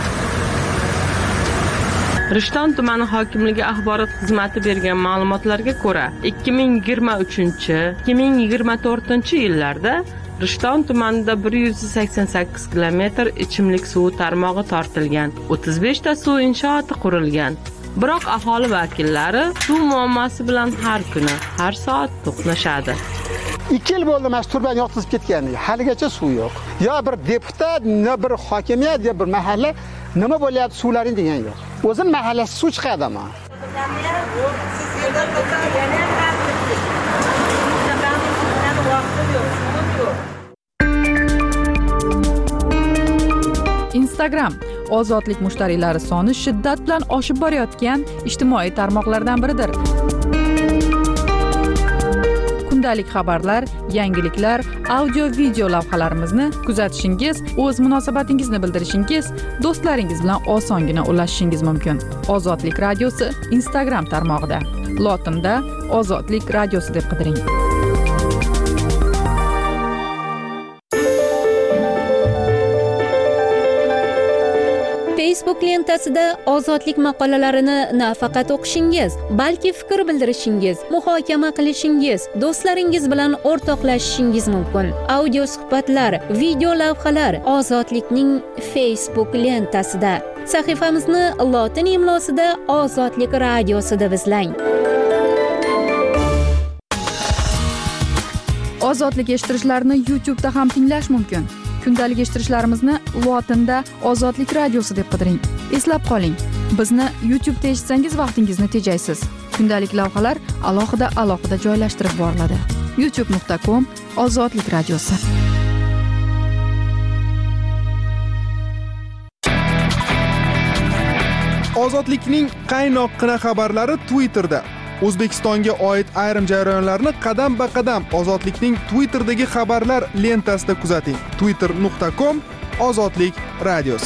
Rishton tumani hokimligi axborot xizmati bergan ma'lumotlarga ko'ra, ikki ming yigirma uchinchi - ikki ming yigirma to'rtinchi yillarda Rishton tumanida bir yuz sakson sakkiz kilometr ichimlik suvi tarmog'i tortilgan, o'ttiz besh ta suv inshooti qurilgan. Biroq aholi vakillari suv muammosi bilan har kuni, har soat to'qnashadi. ikki yil bo'ldi mana turban yotqizib ketganiga, haligacha suv yo'q. Yo bir deputat, yo bir hokimiyat, yo bir mahalla nima bo'lyapti suvlaring degan yo'q. O'zim mahallasi suv chiqadi ama. Instagram ozodlik mushtariylari soni shiddat bilan oshib borayotgan ijtimoiy tarmoqlardan biridir. Kundalik xabarlar, yangiliklar, audio video lavhalarimizni kuzatishingiz, o'z munosabatingizni bildirishingiz, do'stlaringiz bilan osongina ulashishingiz mumkin. Ozodlik radiosi Instagram tarmog'ida. Lotinda Ozodlik radiosi deb qidiring. Facebook lentasida ozodlik maqolalarini nafaqat o'qishingiz, balki fikr bildirishingiz, muhokama qilishingiz, do'stlaringiz bilan o'rtoqlashishingiz mumkin. Audio suhbatlar, video lavhalar Ozodlikning Facebook lentasida. Sahifamizni lotin imlosida Ozodlik radiosi deb izlang. Ozodlik eshittirishlarni YouTube'da ham tinglash mumkin. Kundalik eshittirishlarimizni lotinda Ozodlik radiosi deb qidiring. Eslab qoling, bizni YouTube'da eshitsangiz vaqtingizni tejaysiz. Kundalik lavhalar alohida alohida joylashtirib boriladi. youtube nuqta com Ozodlik radiosi. Ozodlikning qaynoqqina xabarlari Twitterda. O'zbekistonga oid ayrim jarayonlarni qadam-ba-qadam Ozodlikning Twitter'dagi xabarlar lentasida kuzating. twitter nuqta com Ozodlik radiosi.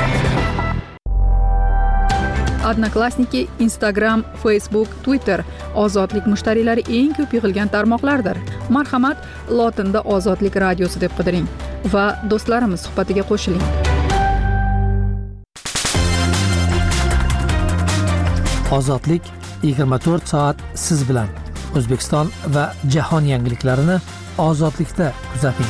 Odnoklassniki, Instagram, Facebook, Twitter ozodlik mushtariylari eng ko'p yig'ilgan tarmoqlardir. Marhamat, lotinda ozodlik radiosi deb qidiring va do'stlarimiz suhbatiga qo'shiling. Ozodlik yigirma to'rt soat siz bilan. O'zbekiston va jahon yangiliklarini ozodlikda kuzating.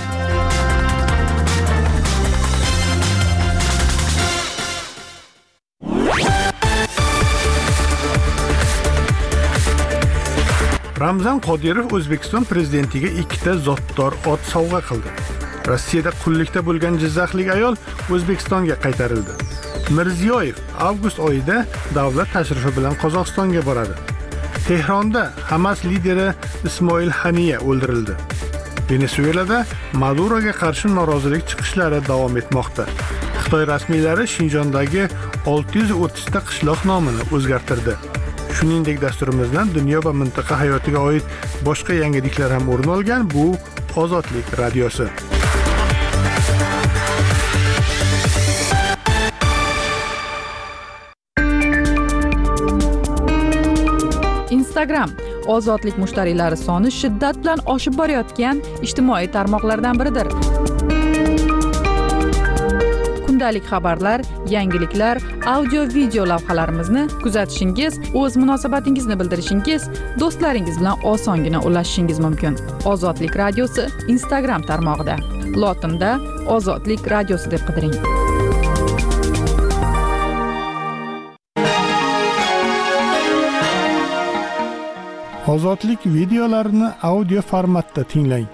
Ramzan Qodirov O'zbekiston prezidentiga ikkita zotdor ot sovg'a qildi. Rossiyada qullikda bo'lgan jizzaxlik ayol O'zbekistonga qaytarildi. Mirziyoyev avgust oyida davlat tashrifi bilan Qozog'istonga boradi. Tehronda Hamas lideri Ismoil Haniya o'ldirildi. Venesuelada Maduroga qarshi norozilik chiqishlari davom etmoqda. Xitoy rasmiylari Shinjondagi olti yuz o'ttiz ta qishloq nomini o'zgartirdi. Shuningdek, dasturimizdan dunyo va mintaqa hayotiga oid boshqa yangiliklar ham o'rin olgan. Bu Ozodlik radiosi. Instagram ozodlik mushtariylari soni shiddat bilan oshib borayotgan ijtimoiy tarmoqlardan biridir. Kundalik xabarlar, yangiliklar, audio-video lavhalarimizni kuzatishingiz, o'z munosabatingizni bildirishingiz, do'stlaringiz bilan osongina ulashishingiz mumkin. Ozodlik radiosi Instagram tarmog'ida. Lotinda ozodlik radiosi deb qidiring. Ozodlik videolarini audio formatda tinglang.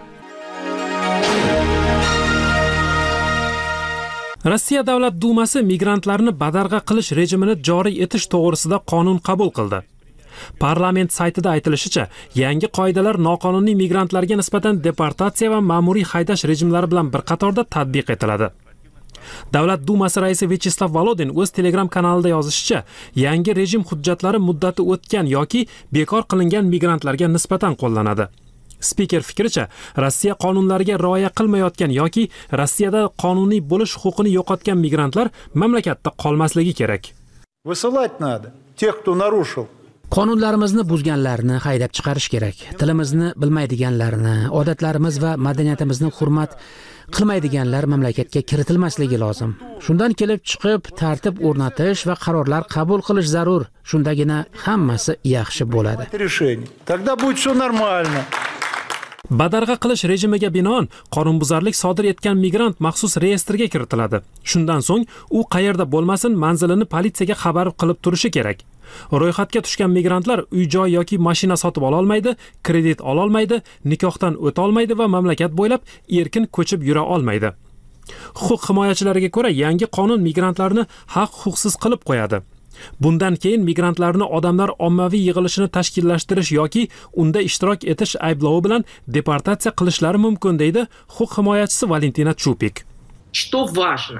Rossiya Davlat Dumasi migrantlarni badarg'a qilish rejimini joriy etish to'g'risida qonun qabul qildi. Parlament saytida aytilishicha, yangi qoidalar noqonuniy migrantlarga nisbatan deportatsiya va ma'muriy haydash rejimlari bilan bir qatorda tatbiq etiladi. Davlat Dumasi raisi Vyacheslav Volodin o'z Telegram kanalida yozishicha, yangi rejim hujjatlari muddati o'tgan yoki bekor qilingan migrantlarga nisbatan qo'llanadi. Spiker fikricha, Rossiya qonunlariga rioya qilmayotgan yoki Rossiyada qonuniy bo'lish huquqini yo'qotgan migrantlar mamlakatda qolmasligi kerak. Высылать надо тех, кто нарушил. Qonunlarimizni buzganlarni haydab chiqarish kerak. Tilimizni bilmaydiganlarni, odatlarimiz va madaniyatimizni hurmat qilmaydiganlar mamlakatga kiritilmasligi lozim. Shundan kelib chiqib tartib o'rnatish va qarorlar qabul qilish zarur. Shundagina hammasi yaxshi bo'ladi. Тогда будет всё нормально. Badarg'a qilish rejimiga binoan qonunbuzarlik sodir etgan migrant maxsus reyestrga kiritiladi. Shundan so'ng u qayerda bo'lmasin manzilini politsiyaga xabar qilib turishi kerak. Ro'yxatga tushgan migrantlar uy-joy yoki mashina sotib ola olmaydi, kredit ola olmaydi, nikohdan o'ta olmaydi va mamlakat bo'ylab erkin ko'chib yura olmaydi. Huquq himoyachilariga ko'ra, yangi qonun migrantlarni haq-huquqsiz qilib qo'yadi. Bundan keyin migrantlarni odamlar ommaviy yig'ilishini tashkillashtirish yoki unda ishtirok etish ayblovi bilan deportatsiya qilishlari mumkin, deydi huquq himoyachisi Valentina Chupik. Что важно?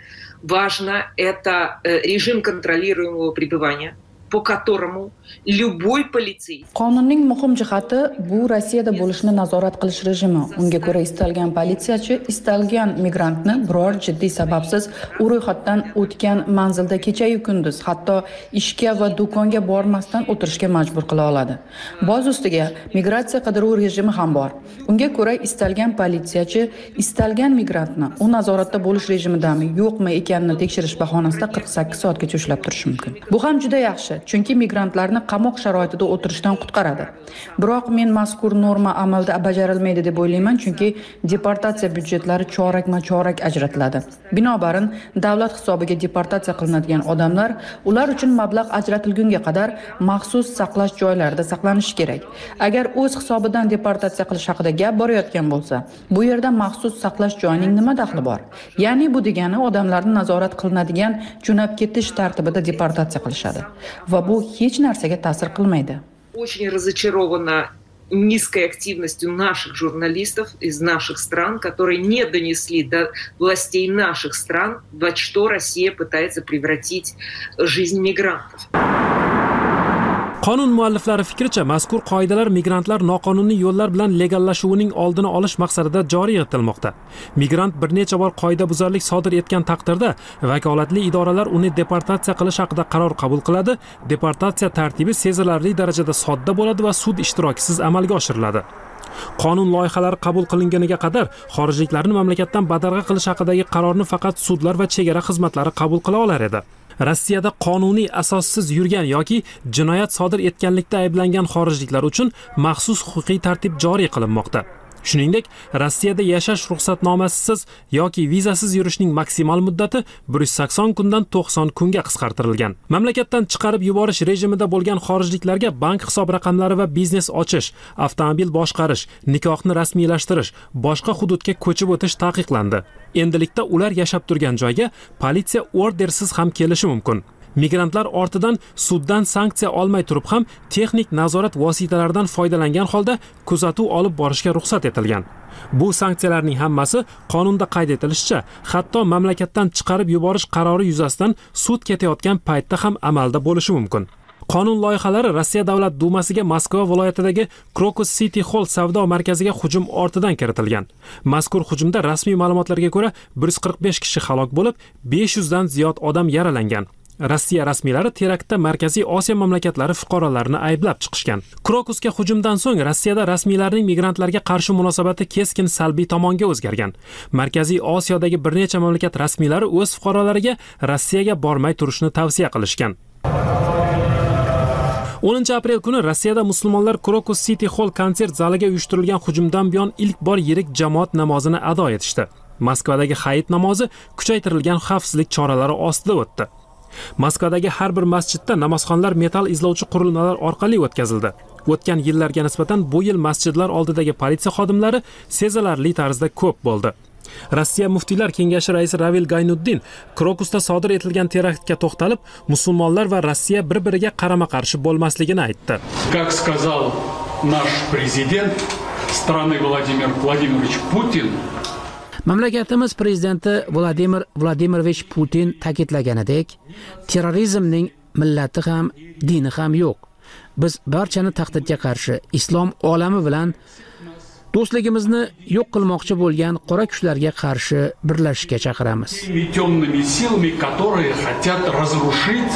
Важно это режим контролируемого пребывания, по которому любой полицейский. Qonunning muhim jihati bu Rossiyada bo'lishni nazorat qilish rejimi. Unga ko'ra istalgan politsiyachi istalgan migrantni biror jiddiy sababsiz u ro'yxatdan o'tgan manzilda kecha-yu kunduz, hatto ishga va do'konga bormasdan o'tirishga majbur qila oladi. Boz ustiga migratsiya qidiruv rejimi ham bor. Unga ko'ra istalgan politsiyachi istalgan migrantni u nazoratda bo'lish rejimidami, yo'qmi ekanini tekshirish bahonasida qirq sakkiz soatgacha ushlab turish mumkin. Bu ham juda yaxshi, chunki migrantlarni qamoq sharoitida o'tirishdan qutqaradi. Biroq men mazkur norma amalda bajarilmaydi deb o'ylayman, chunki deportatsiya byudjetlari chorakma-chorak ajratiladi. Binobarin, davlat hisobiga deportatsiya qilinadigan odamlar ular uchun mablag' ajratilgunga qadar maxsus saqlash joylarida saqlanishi kerak. Agar o'z hisobidan deportatsiya qilish haqida gap borayotgan bo'lsa, bu yerda maxsus saqlash joyining nima daxli bor? Ya'ni bu degani odamlarni nazorat qilinadigan jo'nab ketish tartibida deportatsiya qilishadi va bu hech narsaga ta'sir qilmaydi. Очень разочарована низкой активностью наших журналистов из наших стран, которые не донесли до властей наших стран, во что Россия пытается превратить жизнь мигрантов. Qonun mualliflari fikricha, mazkur qoidalar migrantlar noqonuniy yo'llar bilan legallashuvining oldini olish maqsadida joriy etilmoqda. Migrant bir necha bor qoidabuzarlik sodir etgan taqdirda vakolatli idoralar uni deportatsiya qilish haqida qaror qabul qiladi. Deportatsiya tartibi sezilarli darajada sodda bo'ladi va sud ishtirokisiz amalga oshiriladi. Qonun loyihalari qabul qilinganiga qadar xorijliklarni mamlakatdan badarg'a qilish haqidagi qarorni faqat sudlar va chegara xizmatlari qabul qila olar edi. Rossiyada qonuniy asossiz yurgan yoki jinoyat sodir etganlikda ayblangan xorijliklar uchun maxsus huquqiy tartib joriy qilinmoqda. Shuningdek, Rossiyada yashash ruxsatnomasisiz yoki vizasiz yurishning maksimal muddati bir yuz sakson kundan to'qson kunga qisqartirilgan. Mamlakatdan chiqarib yuborish rejimida bo'lgan xorijliklarga bank hisob raqamlari va biznes ochish, avtomobil boshqarish, nikohni rasmiylashtirish, boshqa hududga ko'chib o'tish taqiqlandi. Endilikda ular yashab turgan joyga politsiya ordersiz ham kelishi mumkin. Migrantlar ortidan suddan sanksiya olmay turib ham texnik nazorat vositalaridan foydalangan holda kuzatuv olib borishga ruxsat etilgan. Bu sanksiyalarning hammasi qonunda qayd etilishicha, hatto mamlakatdan chiqarib yuborish qarori yuzasidan sud ketayotgan paytda ham amalda bo'lishi mumkin. Qonun loyihalari Rossiya Davlat dumasiga Moskva viloyatidagi Krokus City Hall savdo markaziga hujum ortidan kiritilgan. Mazkur hujumda rasmiy ma'lumotlarga ko'ra bir yuz qirq besh kishi halok bo'lib, besh yuz dan ziyod odam yaralangan. Rossiya rasmiylari teraktda Markaziy Osiyo mamlakatlari fuqarolarini ayblab chiqishgan. Krokusga hujumdan so'ng Rossiyada rasmiylarning migrantlarga qarshi munosabati keskin salbiy tomonga o'zgargan. Markaziy Osiyodagi bir necha mamlakat rasmiylari o'z fuqarolariga Rossiyaga bormay turishni tavsiya qilishgan. o'ninchi aprel kuni Rossiyada musulmonlar Krokus City Hall konsert zaliga uyushtirilgan hujumdan buyon ilk bor yirik jamoat namozini ado etishdi. Moskvadagi hayit namozi kuchaytirilgan xavfsizlik choralari ostida o'tdi. Moskvadagi har bir masjidda namozxonlar metal izlovchi qurilmalar orqali o'tkazildi. O'tgan yillarga nisbatan bu yil masjidlar oldidagi politsiya xodimlari sezilarli tarzda ko'p bo'ldi. Rossiya muftiylar kengashi raisi Ravil Gaynuddin Krokusda sodir etilgan teraktga to'xtalib, musulmonlar va Rossiya bir-biriga qarama-qarshi bo'lmasligini aytdi. Как сказал наш президент страны Владимир Владимирович Путин, Mamlakatimiz prezidenti Vladimir Vladimirovich Putin ta'kidlaganidek, terrorizmning millati ham, dini ham yo'q. Biz barchani tahdidga qarshi islom olami bilan do'stligimizni yo'q qilmoqchi bo'lgan qora kuchlarga qarshi birlashishga chaqiramiz. Темными силами, которые хотят разрушить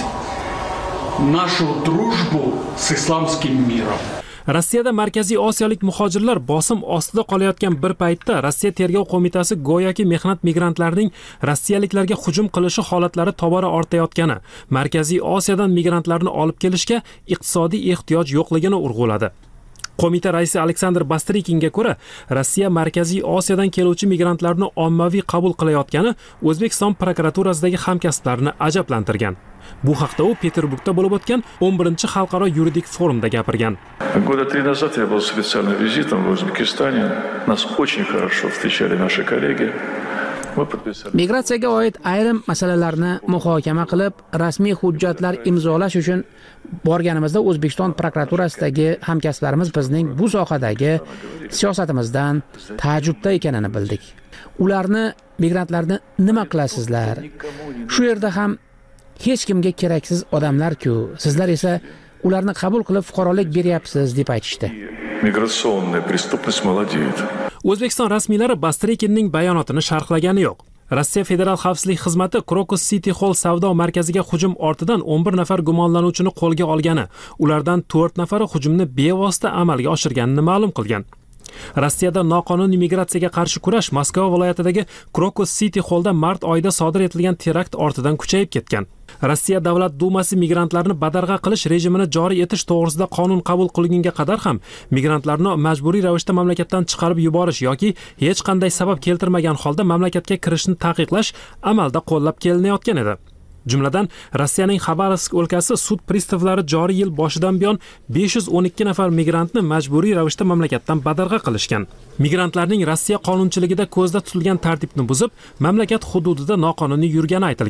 нашу дружбу с исламским миром. Rossiyada Markaziy Osiyolik muhojirlar bosim ostida qolayotgan bir paytda Rossiya tergov qo'mitasi go'yoki mehnat migrantlarining rossiyaliklarga hujum qilishi holatlari tobora ortayotgani, Markaziy Osiyodan migrantlarni olib kelishga iqtisodiy ehtiyoj yo'qligini urg'uladi. Qo'mita raisi Aleksandr Bastrikinga ko'ra, Rossiya Markaziy Osiyodan keluvchi migrantlarni ommaviy qabul qilayotgani O'zbekiston prokuraturasidagi hamkasblarini ajablantirgan. Bu haqda u Peterburgda bo'lib o'tgan o'n birinchi xalqaro yuridik forumda gapirgan. Года три назад я был специальным визитом в Узбекистане. Нас очень хорошо встречали наши коллеги. Migratsiyaga oid ayrim masalalarni muhokama qilib, rasmiy hujjatlar imzolash uchun borganimizda O'zbekiston prokuraturasidagi hamkasblarimiz bizning bu sohadagi siyosatimizdan taajjubda ekanini bildik. Ularni migrantlarni nima qilasizlar? Shu yerda ham hech kimga keraksiz odamlar-ku, sizlar esa ularni qabul qilib fuqarolik beryapsiz deb aytishdi. Migratsionная преступность молодеет. O'zbekiston rasmiylari Bastrikinning bayonotini sharhlagani yo'q. Rossiya Federal xavfsizlik xizmati Krokus City Hall savdo markaziga hujum ortidan o'n bir nafar gumonlanuvchini qo'lga olgani, ulardan to'rt nafari hujumni bevosita amalga oshirganini ma'lum qilgan. Rossiyada noqonuniy migratsiyaga qarshi kurash Moskva viloyatidagi Krokus City Hallda mart oyida sodir etilgan terakt ortidan kuchayib ketgan. Rossiya Davlat dumasi migrantlarni badarg'a qilish rejimini joriy etish to'g'risida qonun qabul qilingunga qadar ham migrantlarni majburiy ravishda mamlakatdan chiqarib yuborish yoki hech qanday sabab keltirmagan holda mamlakatga kirishni taqiqlash amalda qo'llab kelinayotgan edi. Jumladan, Rossiyaning Xabarovsk o'lkasi sud pristavlari joriy yil boshidan buyon besh yuz o'n ikki nafar migrantni majburiy ravishda mamlakatdan badarg'a qilishgan. Migrantlarning Rossiya qonunchiligida ko'zda tutilgan tartibni buzib, mamlakat hududida noqonuniy yurgani aytilgan.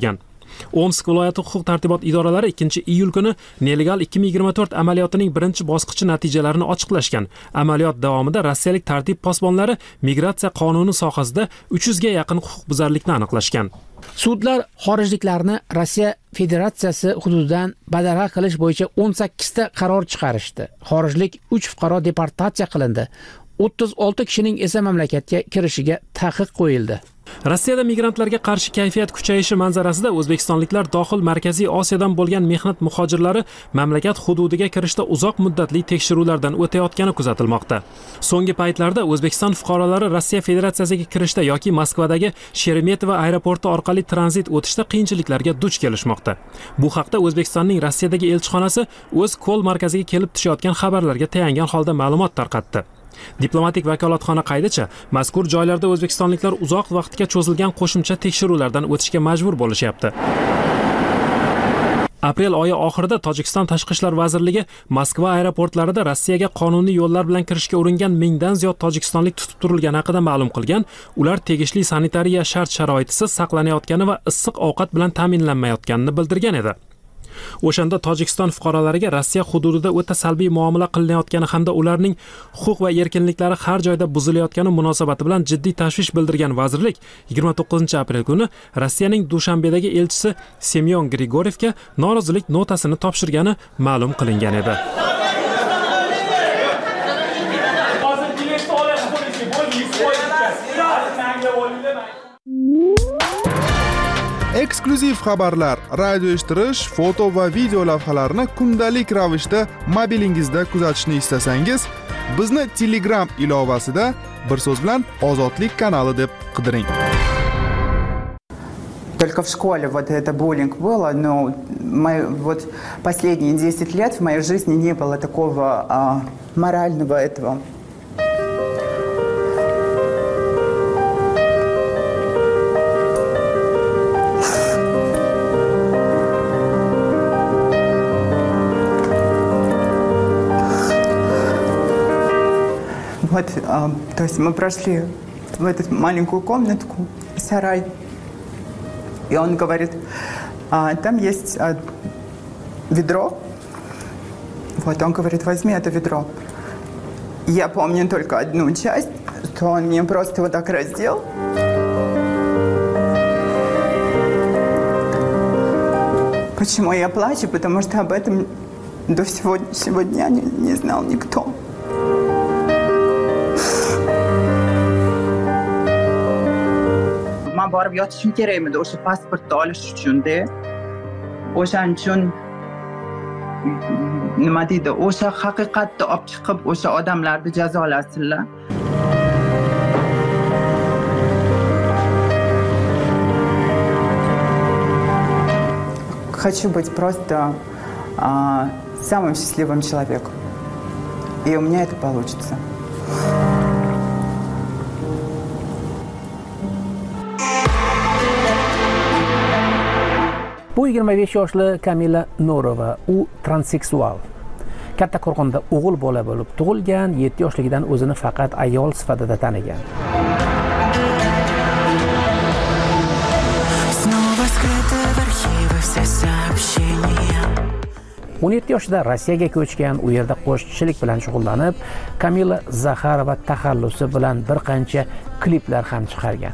Omsk viloyati huquq tartibot idoralari ikkinchi iyul kuni nelegal ikki ming yigirma to'rt amaliyotining birinchi bosqichi natijalarini ochiqlashgan. Amaliyot davomida rossiyalik tartib posbonlari migratsiya qonuni sohasida uch yuzga yaqin huquqbuzarlikni aniqlashgan. Sudlar xorijliklarni Rossiya Federatsiyasi hududidan badarg'a qilish bo'yicha o'n sakkiz ta qaror chiqarishdi. Xorijlik uch fuqaro deportatsiya qilindi. o'ttiz olti kishining esa mamlakatga kirishiga taqiq qo'yildi. Rossiyada migrantlarga qarshi kayfiyat kuchayishi manzarasida o'zbekistonliklar dohil Markaziy Osiyodan bo'lgan mehnat muhojirlari mamlakat hududiga kirishda uzoq muddatli tekshiruvlardan o'tayotgani kuzatilmoqda. So'nggi paytlarda O'zbekiston fuqarolari Rossiya Federatsiyasiga kirishda yoki Moskvadagi Sheremetyevo aeroporti orqali tranzit o'tishda qiyinchiliklarga duch kelishmoqda. Bu haqda O'zbekistonning Rossiyadagi elchixonasi o'z Ko'l markaziga kelib tushayotgan xabarlarga tayangan holda ma'lumot tarqatdi. Diplomatik vakolatxona qaydicha, mazkur joylarda o'zbekistonliklar uzoq vaqtga cho'zilgan qo'shimcha tekshiruvlardan o'tishga majbur bo'lishyapti. Aprel oyi oxirida Tojikiston Tashqi ishlar vazirligi Moskva aeroportlarida Rossiyaga qonuniy yo'llar bilan kirishga uringan mingdan ziyod tojikistonlik tutib turilgani haqida ma'lum qilgan. Ular tegishli sanitariya shart-sharoitisiz saqlanayotgani va issiq ovqat bilan ta'minlanmayotganini bildirgan edi. O'shanda Tojikiston fuqarolariga Rossiya hududida o'ta salbiy muomala qilinayotgani hamda ularning huquq va erkinliklari har joyda buzilayotgani munosabati bilan jiddiy tashvish bildirgan vazirlik yigirma to'qqizinchi aprel kuni Rossiyaning Dushanbedagi elchisi Semyon Grigorievga norozilik notasini topshirgani ma'lum qilingan edi. Eksklyuziv xabarlar, radio eshittirish, foto va video lavhalarni kundalik ravishda mobilingizda kuzatishni istasangiz, bizni Telegram ilovasida bir so'z bilan Ozodlik kanali deb qidiring. Только в школе вот это буллинг было, но мои, вот последние десять лет в моей жизни не было такого а, морального этого. Вот, а, то есть мы прошли в эту маленькую комнатку, сарай, и он говорит, а, там есть а, ведро, вот он говорит, возьми это ведро. Я помню только одну часть, что он мне просто вот так раздел. Почему я плачу? Потому что об этом до сегодняшнего дня не, не знал никто. Man borib yotishim kerak edi o'sha pasportni olish uchun-da. O'shaning uchun nima deydi, o'sha haqiqatni olib chiqib o'sha odamlarni jazolasinlar. Хочу быть просто а, самым счастливым человеком. И у меня это получится. Bu yigirma besh yoshli Kamila Norova, u transseksual. Katta Qo'rg'onda o'g'il bola bo'lib tug'ilgan, yetti yoshligidan o'zini faqat ayol sifatida tanigan. o'n yetti yoshida Rossiyaga ko'chgan, u yerda qo'shiqchilik bilan shug'ullanib, Kamila Zaxarova taxallusi bilan bir qancha kliplar ham chiqargan.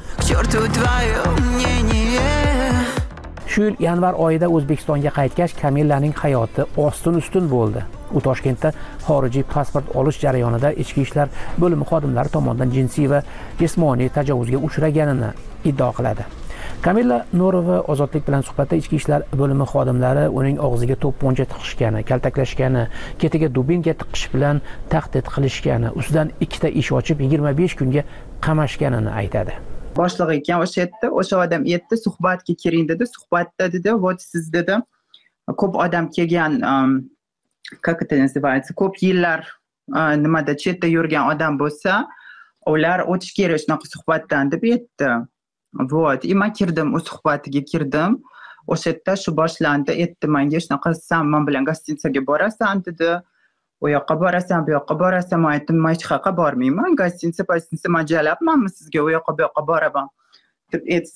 Shu yil yanvar oyida O'zbekistonga qaytgach, Kamilaning hayoti ostin-ustun bo'ldi. U Toshkentda xorijiy pasport olish jarayonida ichki ishlar bo'limi xodimlari tomonidan jinsiy va jismoniy tajovuzga uchraganini iddao qiladi. Kamila Norova Ozodlik bilan suhbatda ichki ishlar bo'limi xodimlari uning og'ziga to'pponcha tiqishgani, kaltaklashgani, ketiga dubinka tiqish bilan tahdid qilishgani, ustidan ikkita ish ochib yigirma besh kunga qamashganini aytadi. Boshlig'i ekan o'sha yerda, o'sha odam yerda suhbatga kiring dedi. Suhbatda dedi, "Вот siz dedi, ko'p odam kelgan, как это называется, ko'p yillar nimada chetda yurgan odam bo'lsa, ular o'tish kerak shunaqa suhbatdan" deb aytdi. Вот, и men kirdim, u suhbatiga kirdim. O'sha yerda shu boshlandi, aytdi menga shunaqa, "Sen men bilan gostinitsaga borasan" dedi. "U yoqqa borasan, bu yoqqa borasan." Men aytdim, "Men hech qayerga bormayman. Gostinitsa, gostinitsa mo'ljalabmanmi sizga? U yoqqa, bu yoqqa boraman" deb aytsam,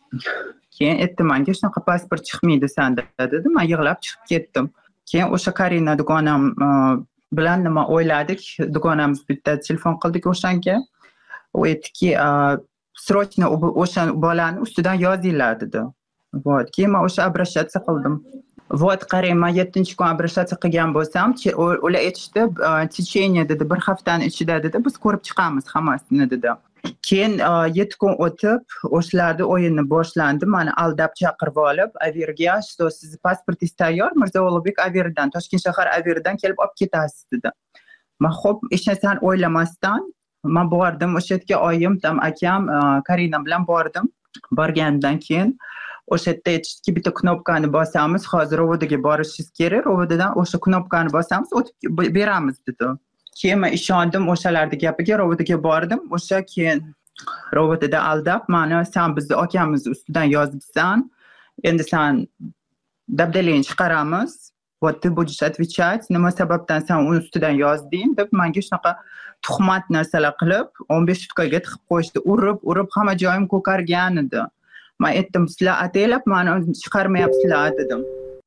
keyin aytdi menga shunaqa pasport chiqmaydi sanda dedi. Men yig'lab chiqib ketdim. Keyin o'sha Karina dugonam bilan nima o'yladik, dugonamiz bitta telefon qildik o'shanga. U aytdiki, srochno o'sha bolani ustidan yozinglar dedi. Вот, keyin men o'sha обращаться qildim. Вот, qarang, men yettinchi kun обращаться qilgan bo'lsam, ular aytishdi, tечение dedi, bir haftani ichida dedi, biz ko'rib chiqamiz hammasini dedi. Keyin yetti kun o'tib, o'shalarda o'yinni boshlandi. Meni aldab chaqirib olib, aviaga, "Что, sizni pasportingiz tayyor? Mirzo Ulug'bek aviadan, Toshkent shahar aviadan kelib olib ketasiz" dedi. Men xo'p, hech narsani o'ylamasdan men bordim, o'sha yerga oyim, tam akam, Karina bilan bordim. Borgandan keyin o'sha yerda aytishdiki, bitta knopkani bosamiz, hozir rovodaga borishingiz kerak, rovodadan o'sha knopkani bosamiz, o'tib beramiz dedi. Keyin men ishondim o'shalarning gapiga, rovodaga bordim. O'sha keyin robotida aldab, meni "Sen bizni akamizni ustidan yozibsan, endi sen dabdalangni chiqaramiz. Вот ты будешь отвечать, nima sababdan sen uni ustidan yozding" deb menga shunaqa tuhmat narsalar qilib, o'n besh sutkaga tiqib qo'yishdi. Urib, urib hamma joyim ko'kargan edi. Men aytdim, "Sizlar ataylab meni chiqarmayapsizlar" dedim.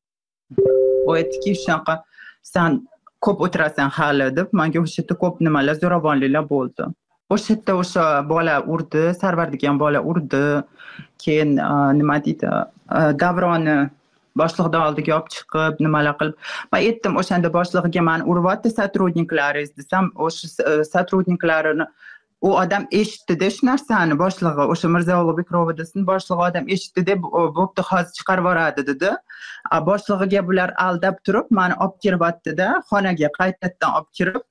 U aytdiki, shunaqa "Sen ko'p o'tirasan hali" deb menga o'sha yerda ko'p nimalar, zo'ravonliklar bo'ldi. O'sha yerda o'sha bola urdi, Sarvar degan bola urdi. Keyin nima deydi, Davronni boshliqdan oldiga olib chiqib, nimalar qilib. Men aytdim, o'shanda boshlig'iga "Meni uryapti сотрудниklaringiz" desam, o'sha сотрудниklarini u odam eshitdi-da shu narsani, boshlig'i, o'sha Mirzo Ulug'bek rovodasining boshlig'i odam eshitdi-da, "Bo'pti, hozir chiqarib yuboradi" dedi. Boshlig'iga bular aldab turib, meni olib kiryapti-da, xonaga qaytadan olib kirib,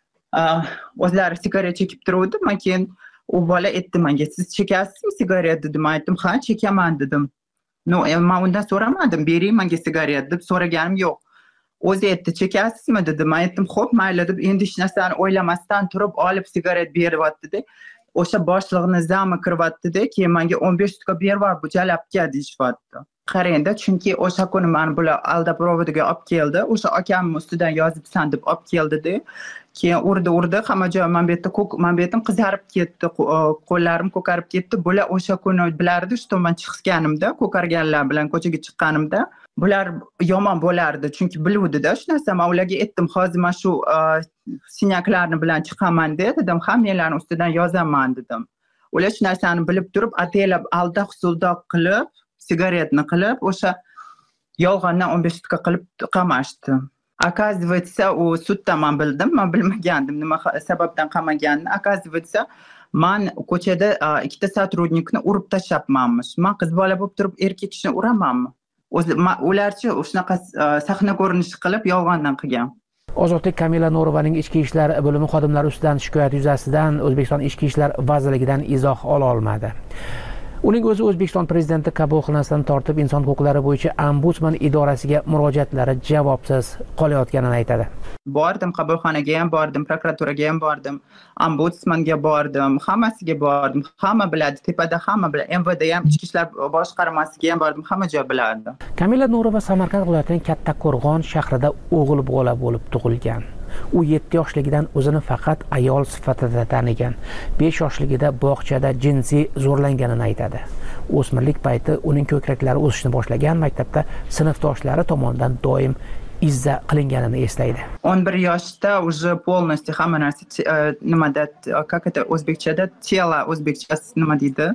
o'zlari sigaret chekib turuvdi. Men keyin u bola aytdi menga, "Siz chekasizmi sigaret?" dedi. Men aytdim, "Ha, chekaman" dedim. No, men undan so'ramadim, "Bering menga sigaret" deb so'raganim yo'q. O'zi aytdi, "Chekasizmi" dedi. Men aytdim, "Xo'p, mayli" deb, endi hech narsani o'ylamasdan turib olib sigaret beryapti-da. O'sha boshlig'ini zami kiryapti-da, keyin menga o'n besh sutka berib bu jalabga deyishyapti. Qarangda, chunki o'sha kuni meni bular aldab rovodaga olib keldi. O'sha akamni ustidan yozibsan deb olib keldi-da. Keyin urdi, urdi, hamma joy men bu yerda ko'k, men bu yerda qizarib ketdi, qo'llarim ko'karib ketdi. Bular o'sha kuni bilardi, shu men chiqganimda, ko'karganlar bilan ko'chaga chiqqanimda, bular yomon bo'lardi, chunki biluvdi-da shu narsa. Men ularga aytdim, "Hozir men shu sinyaklarni bilan chiqaman" dedim, "Hammalarning ustidan yozaman" dedim. Ular shu narsani bilib turib, ataylab aldoq suldoq qilib, sigaretni qilib, o'sha yolg'ondan o'n besh sutka qilib qamashdi. Оказывается, u sudda men bildim, men bilmagandim nima sababdan qamaganini. Оказывается, men ko'chada ikkita сотрудникni urib tashlabmanmish. Men qiz bola bo'lib turib erkak kishini uramanmi? O'zi ularchi shunaqa sahna ko'rinishi qilib yolg'ondan qilgan. Ozodlik Kamila Nurovaning ichki ishlar bo'limi xodimlari ustidan shikoyat yuzasidan O'zbekiston Ichki ishlar vazirligidan izoh ola olmadi. Uning o'zi O'zbekiston prezidenti qabul qilinasidan tortib inson huquqlari bo'yicha ombudsman idorasiga murojaatlari javobsiz qolayotganini aytadi. Bordim, qabulxonaga ham bordim, prokuraturaga ham bordim, ombudsmanga bordim, hammasiga bordim. Hamma biladi, tepada hamma biladi. M V D ham, ichki ishlar boshqarmasiga ham bordim, hamma joy biladi. Kamila Nurova Samarqand viloyatining Kattaqo'rg'on shahrida o'g'il bola bo'lib tug'ilgan. U yetti yoshligidan o'zini faqat ayol sifatida tanigan. besh yoshligida bog'chada jinsiy zo'rlanganini aytadi. O'smirlik payti uning ko'kraklari o'sishni boshlagan, maktabda sinfdoshlari tomonidan doim izza qilinganini eslaydi. o'n bir yoshda уже полностью hamma narsa nimada, как это o'zbekchada, tela o'zbekchasi nima deydi?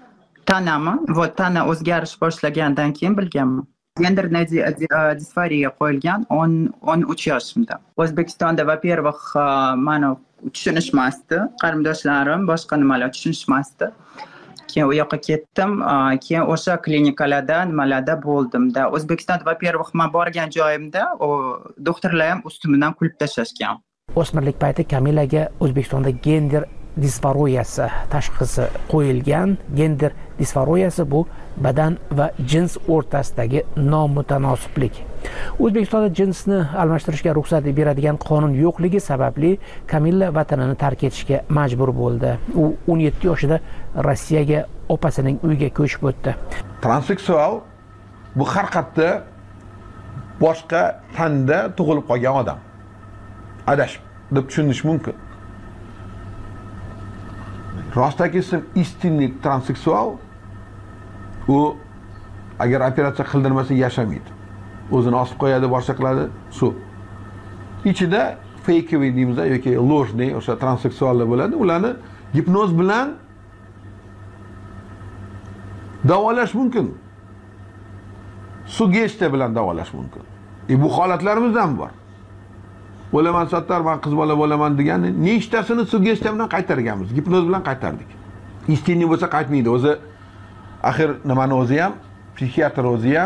Tanami, вот tana o'zgarish boshlagandan keyin bilganman. Genderная disforiya qo'yilgan o'n uch yoshimda. O'zbekistonda во-первых, meni tushunishmasdi, qarindoshlarim boshqa nimalar tushunishmasdi. Keyin u yoqqa ketdim, keyin o'sha klinikalarda, nimalarda bo'ldimda. O'zbekistonda во-первых, men borgan joyimda, o doktorlar ham ustimdan kulib tashlashgan. O'smirlik payti Kamilaga O'zbekistonda gender disforiyasi tashxisi qo'yilgan. Gender disforiyasi bu badan va jins o'rtasidagi nomutanosiblik. O'zbekistonda jinsni almashtirishga ruxsat beradigan qonun yo'qligi sababli Kamilla vatanini tark etishga majbur bo'ldi. U o'n yetti yoshida Rossiyaga opasining uyiga ko'chib o'tdi. Transseksual bu har qayerda boshqa tanda tug'ilib qolgan odam. Adashib deb tushunish mumkin. Rostaki ism истинный transseksual u agar operatsiya qildirmasa yashamaydi. O'zini osib qo'yadi, boshqa qiladi, shu. Ichida fakeviy deymiz yoki ложный o'sha transseksuallar bo'ladi. Ularni gipnoz bilan davolash mumkin. Sugestiya bilan davolash mumkin. E bu holatlarimiz ham bor. Bo'laman Sattar, men qiz bola bo'laman degan nechtasini sugestiya bilan qaytarganmiz, gipnoz bilan qaytardik. Istinni bo'lsa qaytmaydi. O'zi axir nimani o'zi ham, psixiatr o'zi ham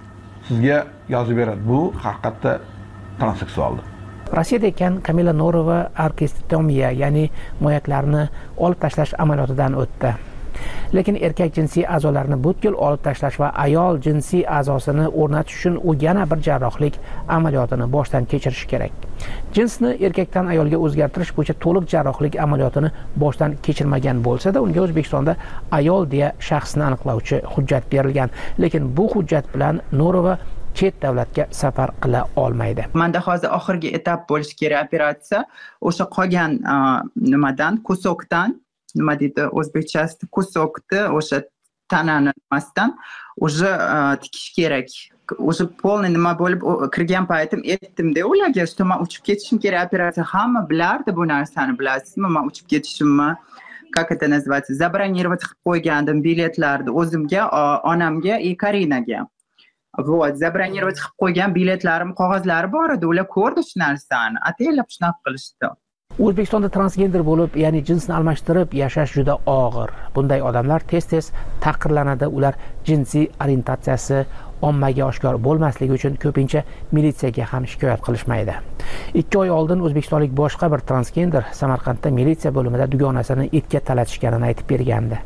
sizga yozib beradi. Bu haqiqatda transseksualdir. Rossiyada ekan Kamila Norova arkistomiya, ya'ni moyaklarni olib tashlash amaliyotidan o'tdi. Lekin erkak jinsiy a'zolarini butkul olib tashlash va ayol jinsiy a'zosini o'rnatish uchun u yana bir jarrohlik amaliyotini boshdan kechirish kerak. Jinsni erkakdan ayolga o'zgartirish bo'yicha to'liq jarrohlik amaliyotini boshdan kechirmagan bo'lsa-da, unga O'zbekistonda ayol deya shaxsni aniqlovchi hujjat berilgan. Lekin bu hujjat bilan Norova chet davlatga safar qila olmaydi. Menda hozir oxirgi etap bo'lishi kerak operatsiya. O'sha qolgan nimadan, kusokdan, nima deydi o'zbekchasida, kusokni o'sha tanani nimasidan o'sha tikish kerak. O'sha polni nima bo'lib kirgan paytim aytdim-da ularga, что men uchib ketishim kerak operatsiya. Hamma bilardi bu narsani, bilasizmi? Men uchib ketishimni, как это называется, забронировать qilib qo'ygandim biletlarni o'zimga, onamga и Karinaga. Вот, забронировать qilib qo'ygan biletlarim, qog'ozlari bor edi. Ular ko'rdi shu narsani. Ataylab shunaqa qilishdi. O'zbekistonda transgender bo'lib, ya'ni jinsni almashtirib yashash juda og'ir. Bunday odamlar tez-tez taqdirlanadi. Ular jinsiy orientatsiyasi ommaga oshkor bo'lmasligi uchun ko'pincha militsiyaga ham shikoyat qilishmaydi. ikki oy oldin o'zbekistonlik boshqa bir transgender Samarqandda militsiya bo'limida dugonasini itga talatishganini aytib bergandi.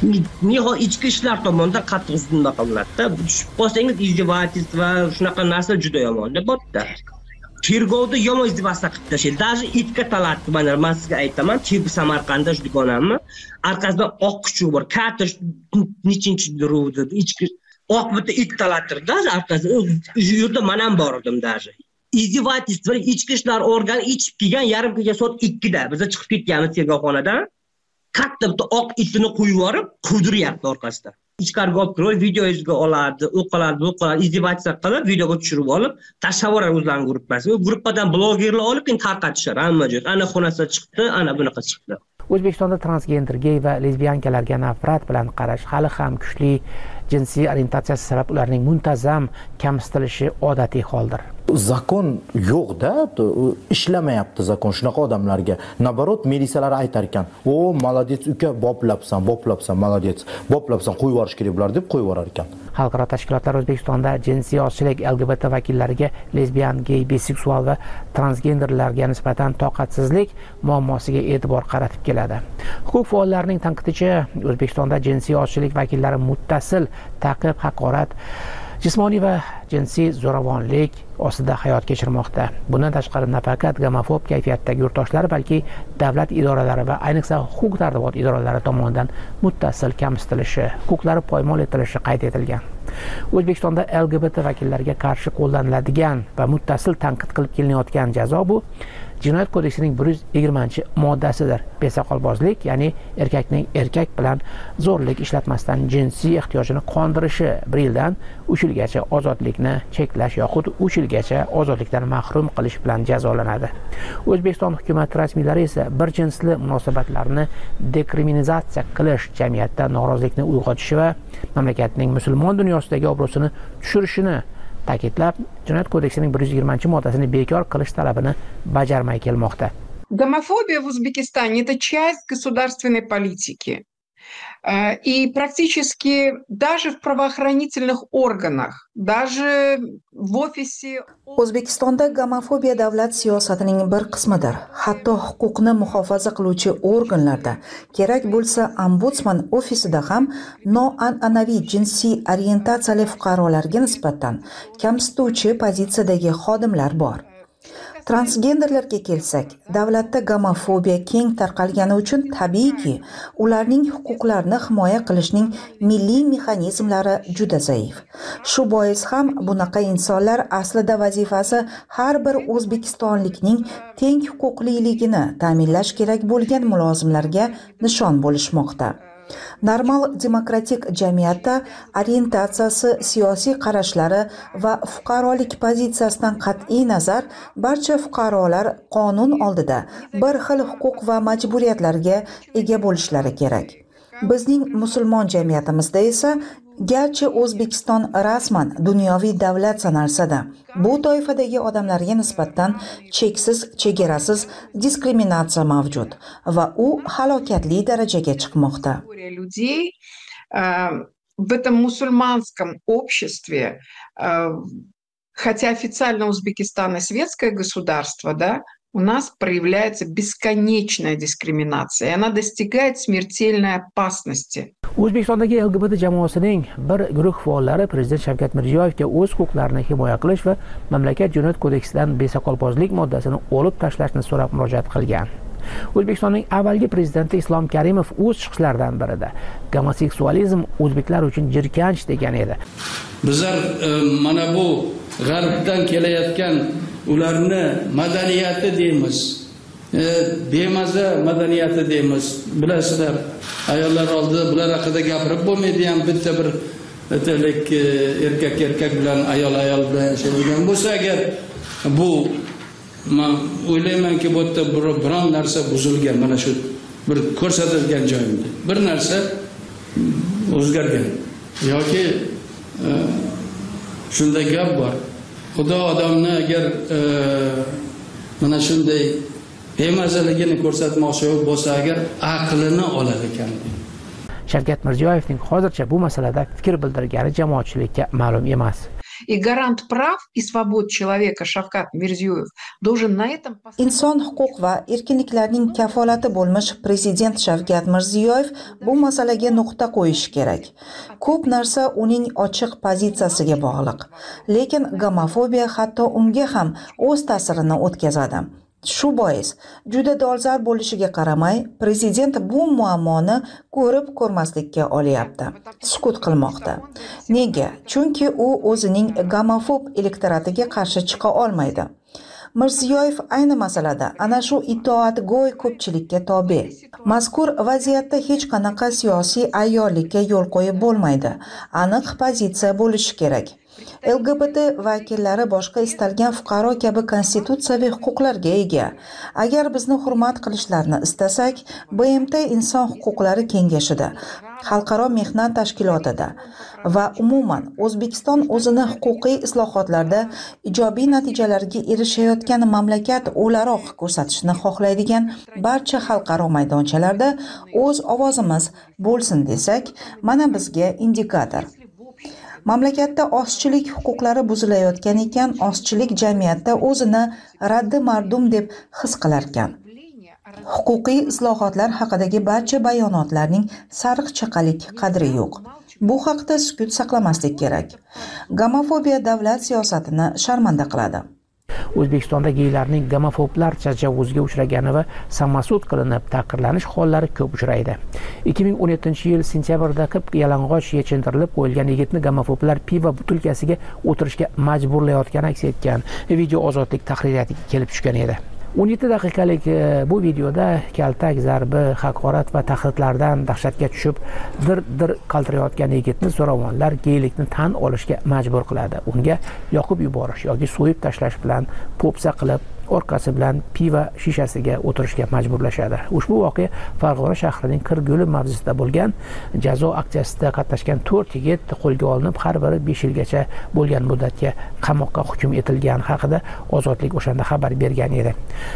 Niho ichki ishlar tomonidan qattiq hujumlar qilinadi-da. Tushib qolsangiz izdevательство va shunaqa narsa juda yomon-da bo'pti. Tergovda yomon izdevательство qilib tashlaydi. Даже itga talatdi. Mana men sizga aytaman, Samarqandda shu dugonamni orqasidan oq kuchuk bor. Katta nechinchi ruvda ichki oq bitta it talattirdi, orqasidan u yerda men ham bor edim даже. Izdevательство ichki ishlar organi ichib kelgan yarim kecha soat ikkida biz chiqib ketganmiz tergovxonadan. Katta bitta oq itini qo'yib yuborib, quvdiryapti orqasidan. Ichkariga olib kirib, videoga oladi, o'qiladi, o'qiladi, izdevательство qilib, videoga tushirib olib, tashlab yuboradi o'zlarining gruppasiga. U gruppadan blogerlar olib, keyin tarqatishar hamma joyga. Ana xonasida chiqdi, ana bunaqa chiqdi. O'zbekistonda transgender, gey va lesbiyankalarga nafrat bilan qarash hali ham kuchli. Jinsiy orientatsiyasi sabab ularning muntazam kamsitilishi odatiy holdir. Zakon yo'q-da, ishlamayapti zakon shunaqa odamlarga. Nabarot militsiyalar aytar ekan, "O, молодец uka, boplabsan, boplabsan, молодец. Boplabsan, qo'yib yuborish kerak bular" deb qo'yib yuborar ekan. Xalqaro tashkilotlar O'zbekistonda jinsiy ozchilik, L G B T vakillariga, lesbiyan, gey, biseksual va transgenderlarga nisbatan toqatsizlik muammosiga e'tibor qaratib keladi. Huquq faollarining tanqidicha, O'zbekistonda jinsiy ozchilik vakillari muttasil ta'qib, haqorat, jismoniy va jinsiy zo'ravonlik ostida hayot kechirmoqda. Bundan tashqari nafaqat gomofob kayfiyatdagi yurtdoshlar, balki davlat idoralari va ayniqsa huquq tartibot idoralari tomonidan muttasil kamsitilishi, huquqlari poymol etilishi qayd etilgan. O'zbekistonda L G B T vakillariga qarshi qo'llaniladigan va muttasil tanqid qilib kelinayotgan jazo bu Jinoyat kodeksining bir yuz yigirmanchi moddasidir. Besoqolbozlik, ya'ni erkakning erkak bilan zo'rlik ishlatmasdan jinsiy ehtiyojini qondirishi bir yildan uch yilgacha ozodlikni cheklash yoxud uch yilgacha ozodlikdan mahrum qilish bilan jazolanadi. O'zbekiston hukumat rasmiylari esa bir jinsli munosabatlarni dekriminalizatsiya qilish, jamiyatda norozilikni uyg'otishi va mamlakatning musulmon dunyosidagi obro'sini tushirishini ta'kidlab, Jinoyat kodeksining bir yuz yigirmanchi moddasini bekor qilish talabini bajarmay kelmoqda. Гомофобия в Узбекистане – это часть государственной политики. И практически даже в правоохранительных органах, даже в офисе... O'zbekistonda gomofobiya davlat siyosatining bir qismidir. Hatto huquqni muhofaza qiluvchi organlarda, kerak bo'lsa ombudsman ofisida ham noan'anaviy jinsiy orientatsiyali fuqarolarga nisbatan kamsituvchi pozitsiyadagi xodimlar bor. Transgenderlarga kelsak, davlatda gomofobiya keng tarqalgani uchun tabiiyki, ularning huquqlarini himoya qilishning milliy mexanizmlari juda zaif. Shu bois ham bunaqa insonlar aslida vazifasi har bir o'zbekistonlikning teng huquqliligini ta'minlash kerak bo'lgan mulozimlarga nishon bo'lishmoqda. Normal demokratik jamiyatda orientatsiyasi, siyosiy qarashlari va fuqarolik pozitsiyasidan qat'iy nazar barcha fuqarolar qonun oldida bir xil huquq va majburiyatlarga ega bo'lishlari kerak. Bizning musulmon jamiyatimizda esa garchi O'zbekiston rasman dunyoviy davlat sanalsa-da, bu toifadagi odamlarga nisbatan cheksiz, chegarasiz diskriminatsiya mavjud va u halokatli darajaga chiqmoqda. Людей в этом мусульманском обществе, хотя официально Узбекистан и светское государство, да, у нас проявляется бесконечная дискриминация, и она достигает смертельной опасности. O'zbekistondagi L G B T jamoasining bir guruh faollari Prezident Shavkat Mirziyoyevga o'z huquqlarini himoya qilish va mamlakat jinoyat kodeksidan besoqolbozlik moddasini olib tashlashni so'rab murojaat qilgan. O'zbekistonning avvalgi prezidenti Islom Karimov o'z chiqishlaridan birida gomoseksualizm o'zbeklar uchun jirkanch degan edi. Bizlar mana bu g'arbdan kelayotgan ularni madaniyati deymiz. E, bemaza madaniyati deymiz. Bilasizlar, ayollar oldida bular haqida gapirib bo'lmaydi ham, bitta bir aytaylik erkak erkak bilan ayol ayol bilan yashaydigan bo'lsa agar, bu men o'ylaymanki bu yerda biron narsa buzilgan, mana shu bir ko'rsatilgan joyimda bir narsa o'zgargan yoki shunday gap bor. Xudo odamni agar mana shunday bemazaligini ko'rsatmoqchi bo'lsa agar aqlini olar ekan. Shavkat Mirziyoyevning hozircha bu masalada fikr bildirgani jamoatchilikka ma'lum emas. И гарант прав и свобод человека Shavkat Mirziyoyev должен на этом... Inson huquq va erkinliklarning kafolati bo'lmish prezident Shavkat Mirziyoyev bu masalaga nuqta qo'yishi kerak. Ko'p narsa uning ochiq pozitsiyasiga bog'liq, lekin gomofobiya hatto unga ham o'z ta'sirini o'tkazadi. Shu bois, juda dolzarb bo'lishiga qaramay, prezident bu muammoni ko'rib ko'rmaslikka olyapti, sukut qilmoqda. Nega? Chunki u o'zining gomofob elektoratiga qarshi chiqa olmaydi. Mirziyoyev ayni masalada ana shu itoatgo'y ko'pchilikka tobe. Mazkur vaziyatda hech qanaqa siyosiy ayyorlikka yo'l qo'yib bo'lmaydi. Aniq pozitsiya bo'lishi kerak. L G B T vakillari boshqa istalgan fuqaro kabi konstitutsiyaviy huquqlarga ega. Agar bizni hurmat qilishlarini istasak, B M T Inson huquqlari kengashida, xalqaro mehnat tashkilotida va umuman O'zbekiston o'zini huquqiy islohotlarda ijobiy natijalarga erishayotgan mamlakat o'laroq ko'rsatishni xohlaydigan barcha xalqaro maydonchalarda o'z ovozimiz bo'lsin desak, mana bizga indikator. Mamlakatda ozchilik huquqlari buzilayotgan ekan, ozchilik jamiyatda o'zini raddi mardum deb his qilar ekan. Huquqiy islohotlar haqidagi barcha bayonotlarning sariq-chaqalik qadri yo'q. Bu haqda sukut saqlamaslik kerak. Gomofobiya davlat siyosatini sharmanda qiladi. O'zbekistonda geylarning gomofoblar tajovuzga uchragani va samasud qilinib taqdirlanish hollari ko'p uchraydi. ikki ming o'n yettinchi yil sentyabrda qip yalang'och yechintirilib qo'yilgan yigitni gomofoblar pivo butilkasiga o'tirishga majburlayotgani aks etgan video Ozodlik tahririyatiga kelib tushgan edi. o'n yetti daqiqalik bu videoda kaltak, zarbi, haqorat va tahdidlardan dahshatga tushib, dir-dir qaltirayotgan yigitni zo'ravonlar geylikni tan olishga majbur qiladi. Unga yoqib yuborish yoki so'yib tashlash bilan po'pisa qilib, orqasi bilan piva shishasiga o'tirishga majburlashadi. Ushbu voqea Farg'ona shahrining Qirguli mavzusida bo'lgan. Jazo aksiyasida qatnashgan to'rt yigit qo'lga olinib, har biri besh yilgacha bo'lgan muddatga qamoqqa hukm etilgani haqida Ozodlik o'shanda xabar bergan edi.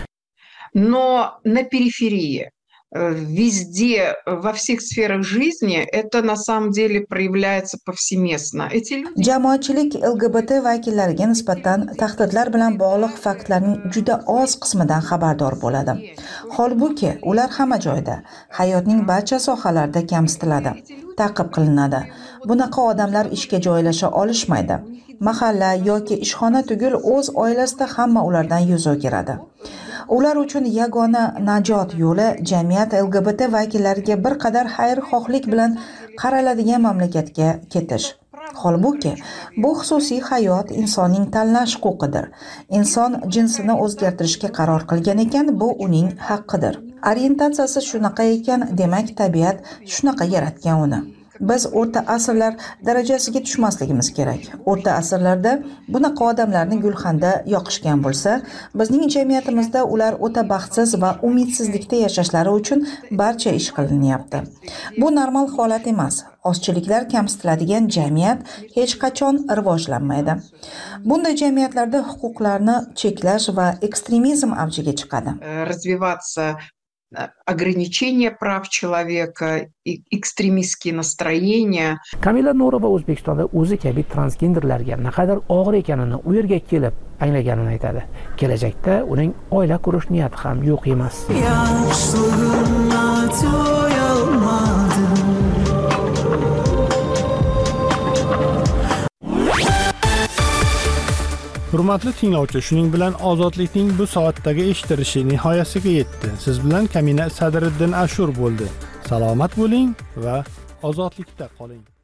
Но на периферии, везде, во всех сферах жизни это на самом деле проявляется повсеместно. Эти люди... Jamoatchilik L G B T vakillariga nisbatan tahdidlar bilan bog'liq faktlarning juda oz qismidan xabardor bo'ladi. Holbuki, ular hamma joyda, hayotning barcha sohalarida kamsitiladi, ta'qib qilinadi. Bunaqa odamlar ishga joylasha olishmaydi. Mahalla yoki ishxona tugul o'z oilasida hamma ulardan yuz o'giradi. Ular uchun yagona najot yo'li jamiyat L G B T vakillariga bir qadar xayrixohlik bilan qaraladigan mamlakatga ketish. Holbuki, bu xususiy hayot insonning tanlash huquqidir. Inson jinsini o'zgartirishga qaror qilgan ekan, bu uning haqqidir. Orientatsiyasi shunaqa ekan, demak tabiat shunaqa yaratgan uni. Biz o'rta asrlar darajasiga tushmasligimiz kerak. O'rta asrlarda bunaqa odamlarni gulxanda yoqishgan bo'lsa, bizning jamiyatimizda ular o'ta baxtsiz va umidsizlikda yashashlari uchun barcha ish qilinyapti. Bu normal holat emas. Ozchiliklar kamsitiladigan jamiyat hech qachon rivojlanmaydi. Bunday jamiyatlarda huquqlarni cheklash va ekstremizm avjiga chiqadi. Развиваться ограничение прав человека, ekstremistские настроения. Kamila No'rova O'zbekistonda o'zi kabi transgenderlarga naqadar og'ir ekanini u yerga kelib anglaganini aytadi. Kelajakda uning oila qurish niyati ham yo'q emas. Hurmatli tinglovchi, shuning bilan ozodlikning bu soatdagi eshittirishi nihoyasiga yetdi. Siz bilan Kamina Sadriddin Ashur bo'ldi. Salomat bo'ling va ozodlikda qoling.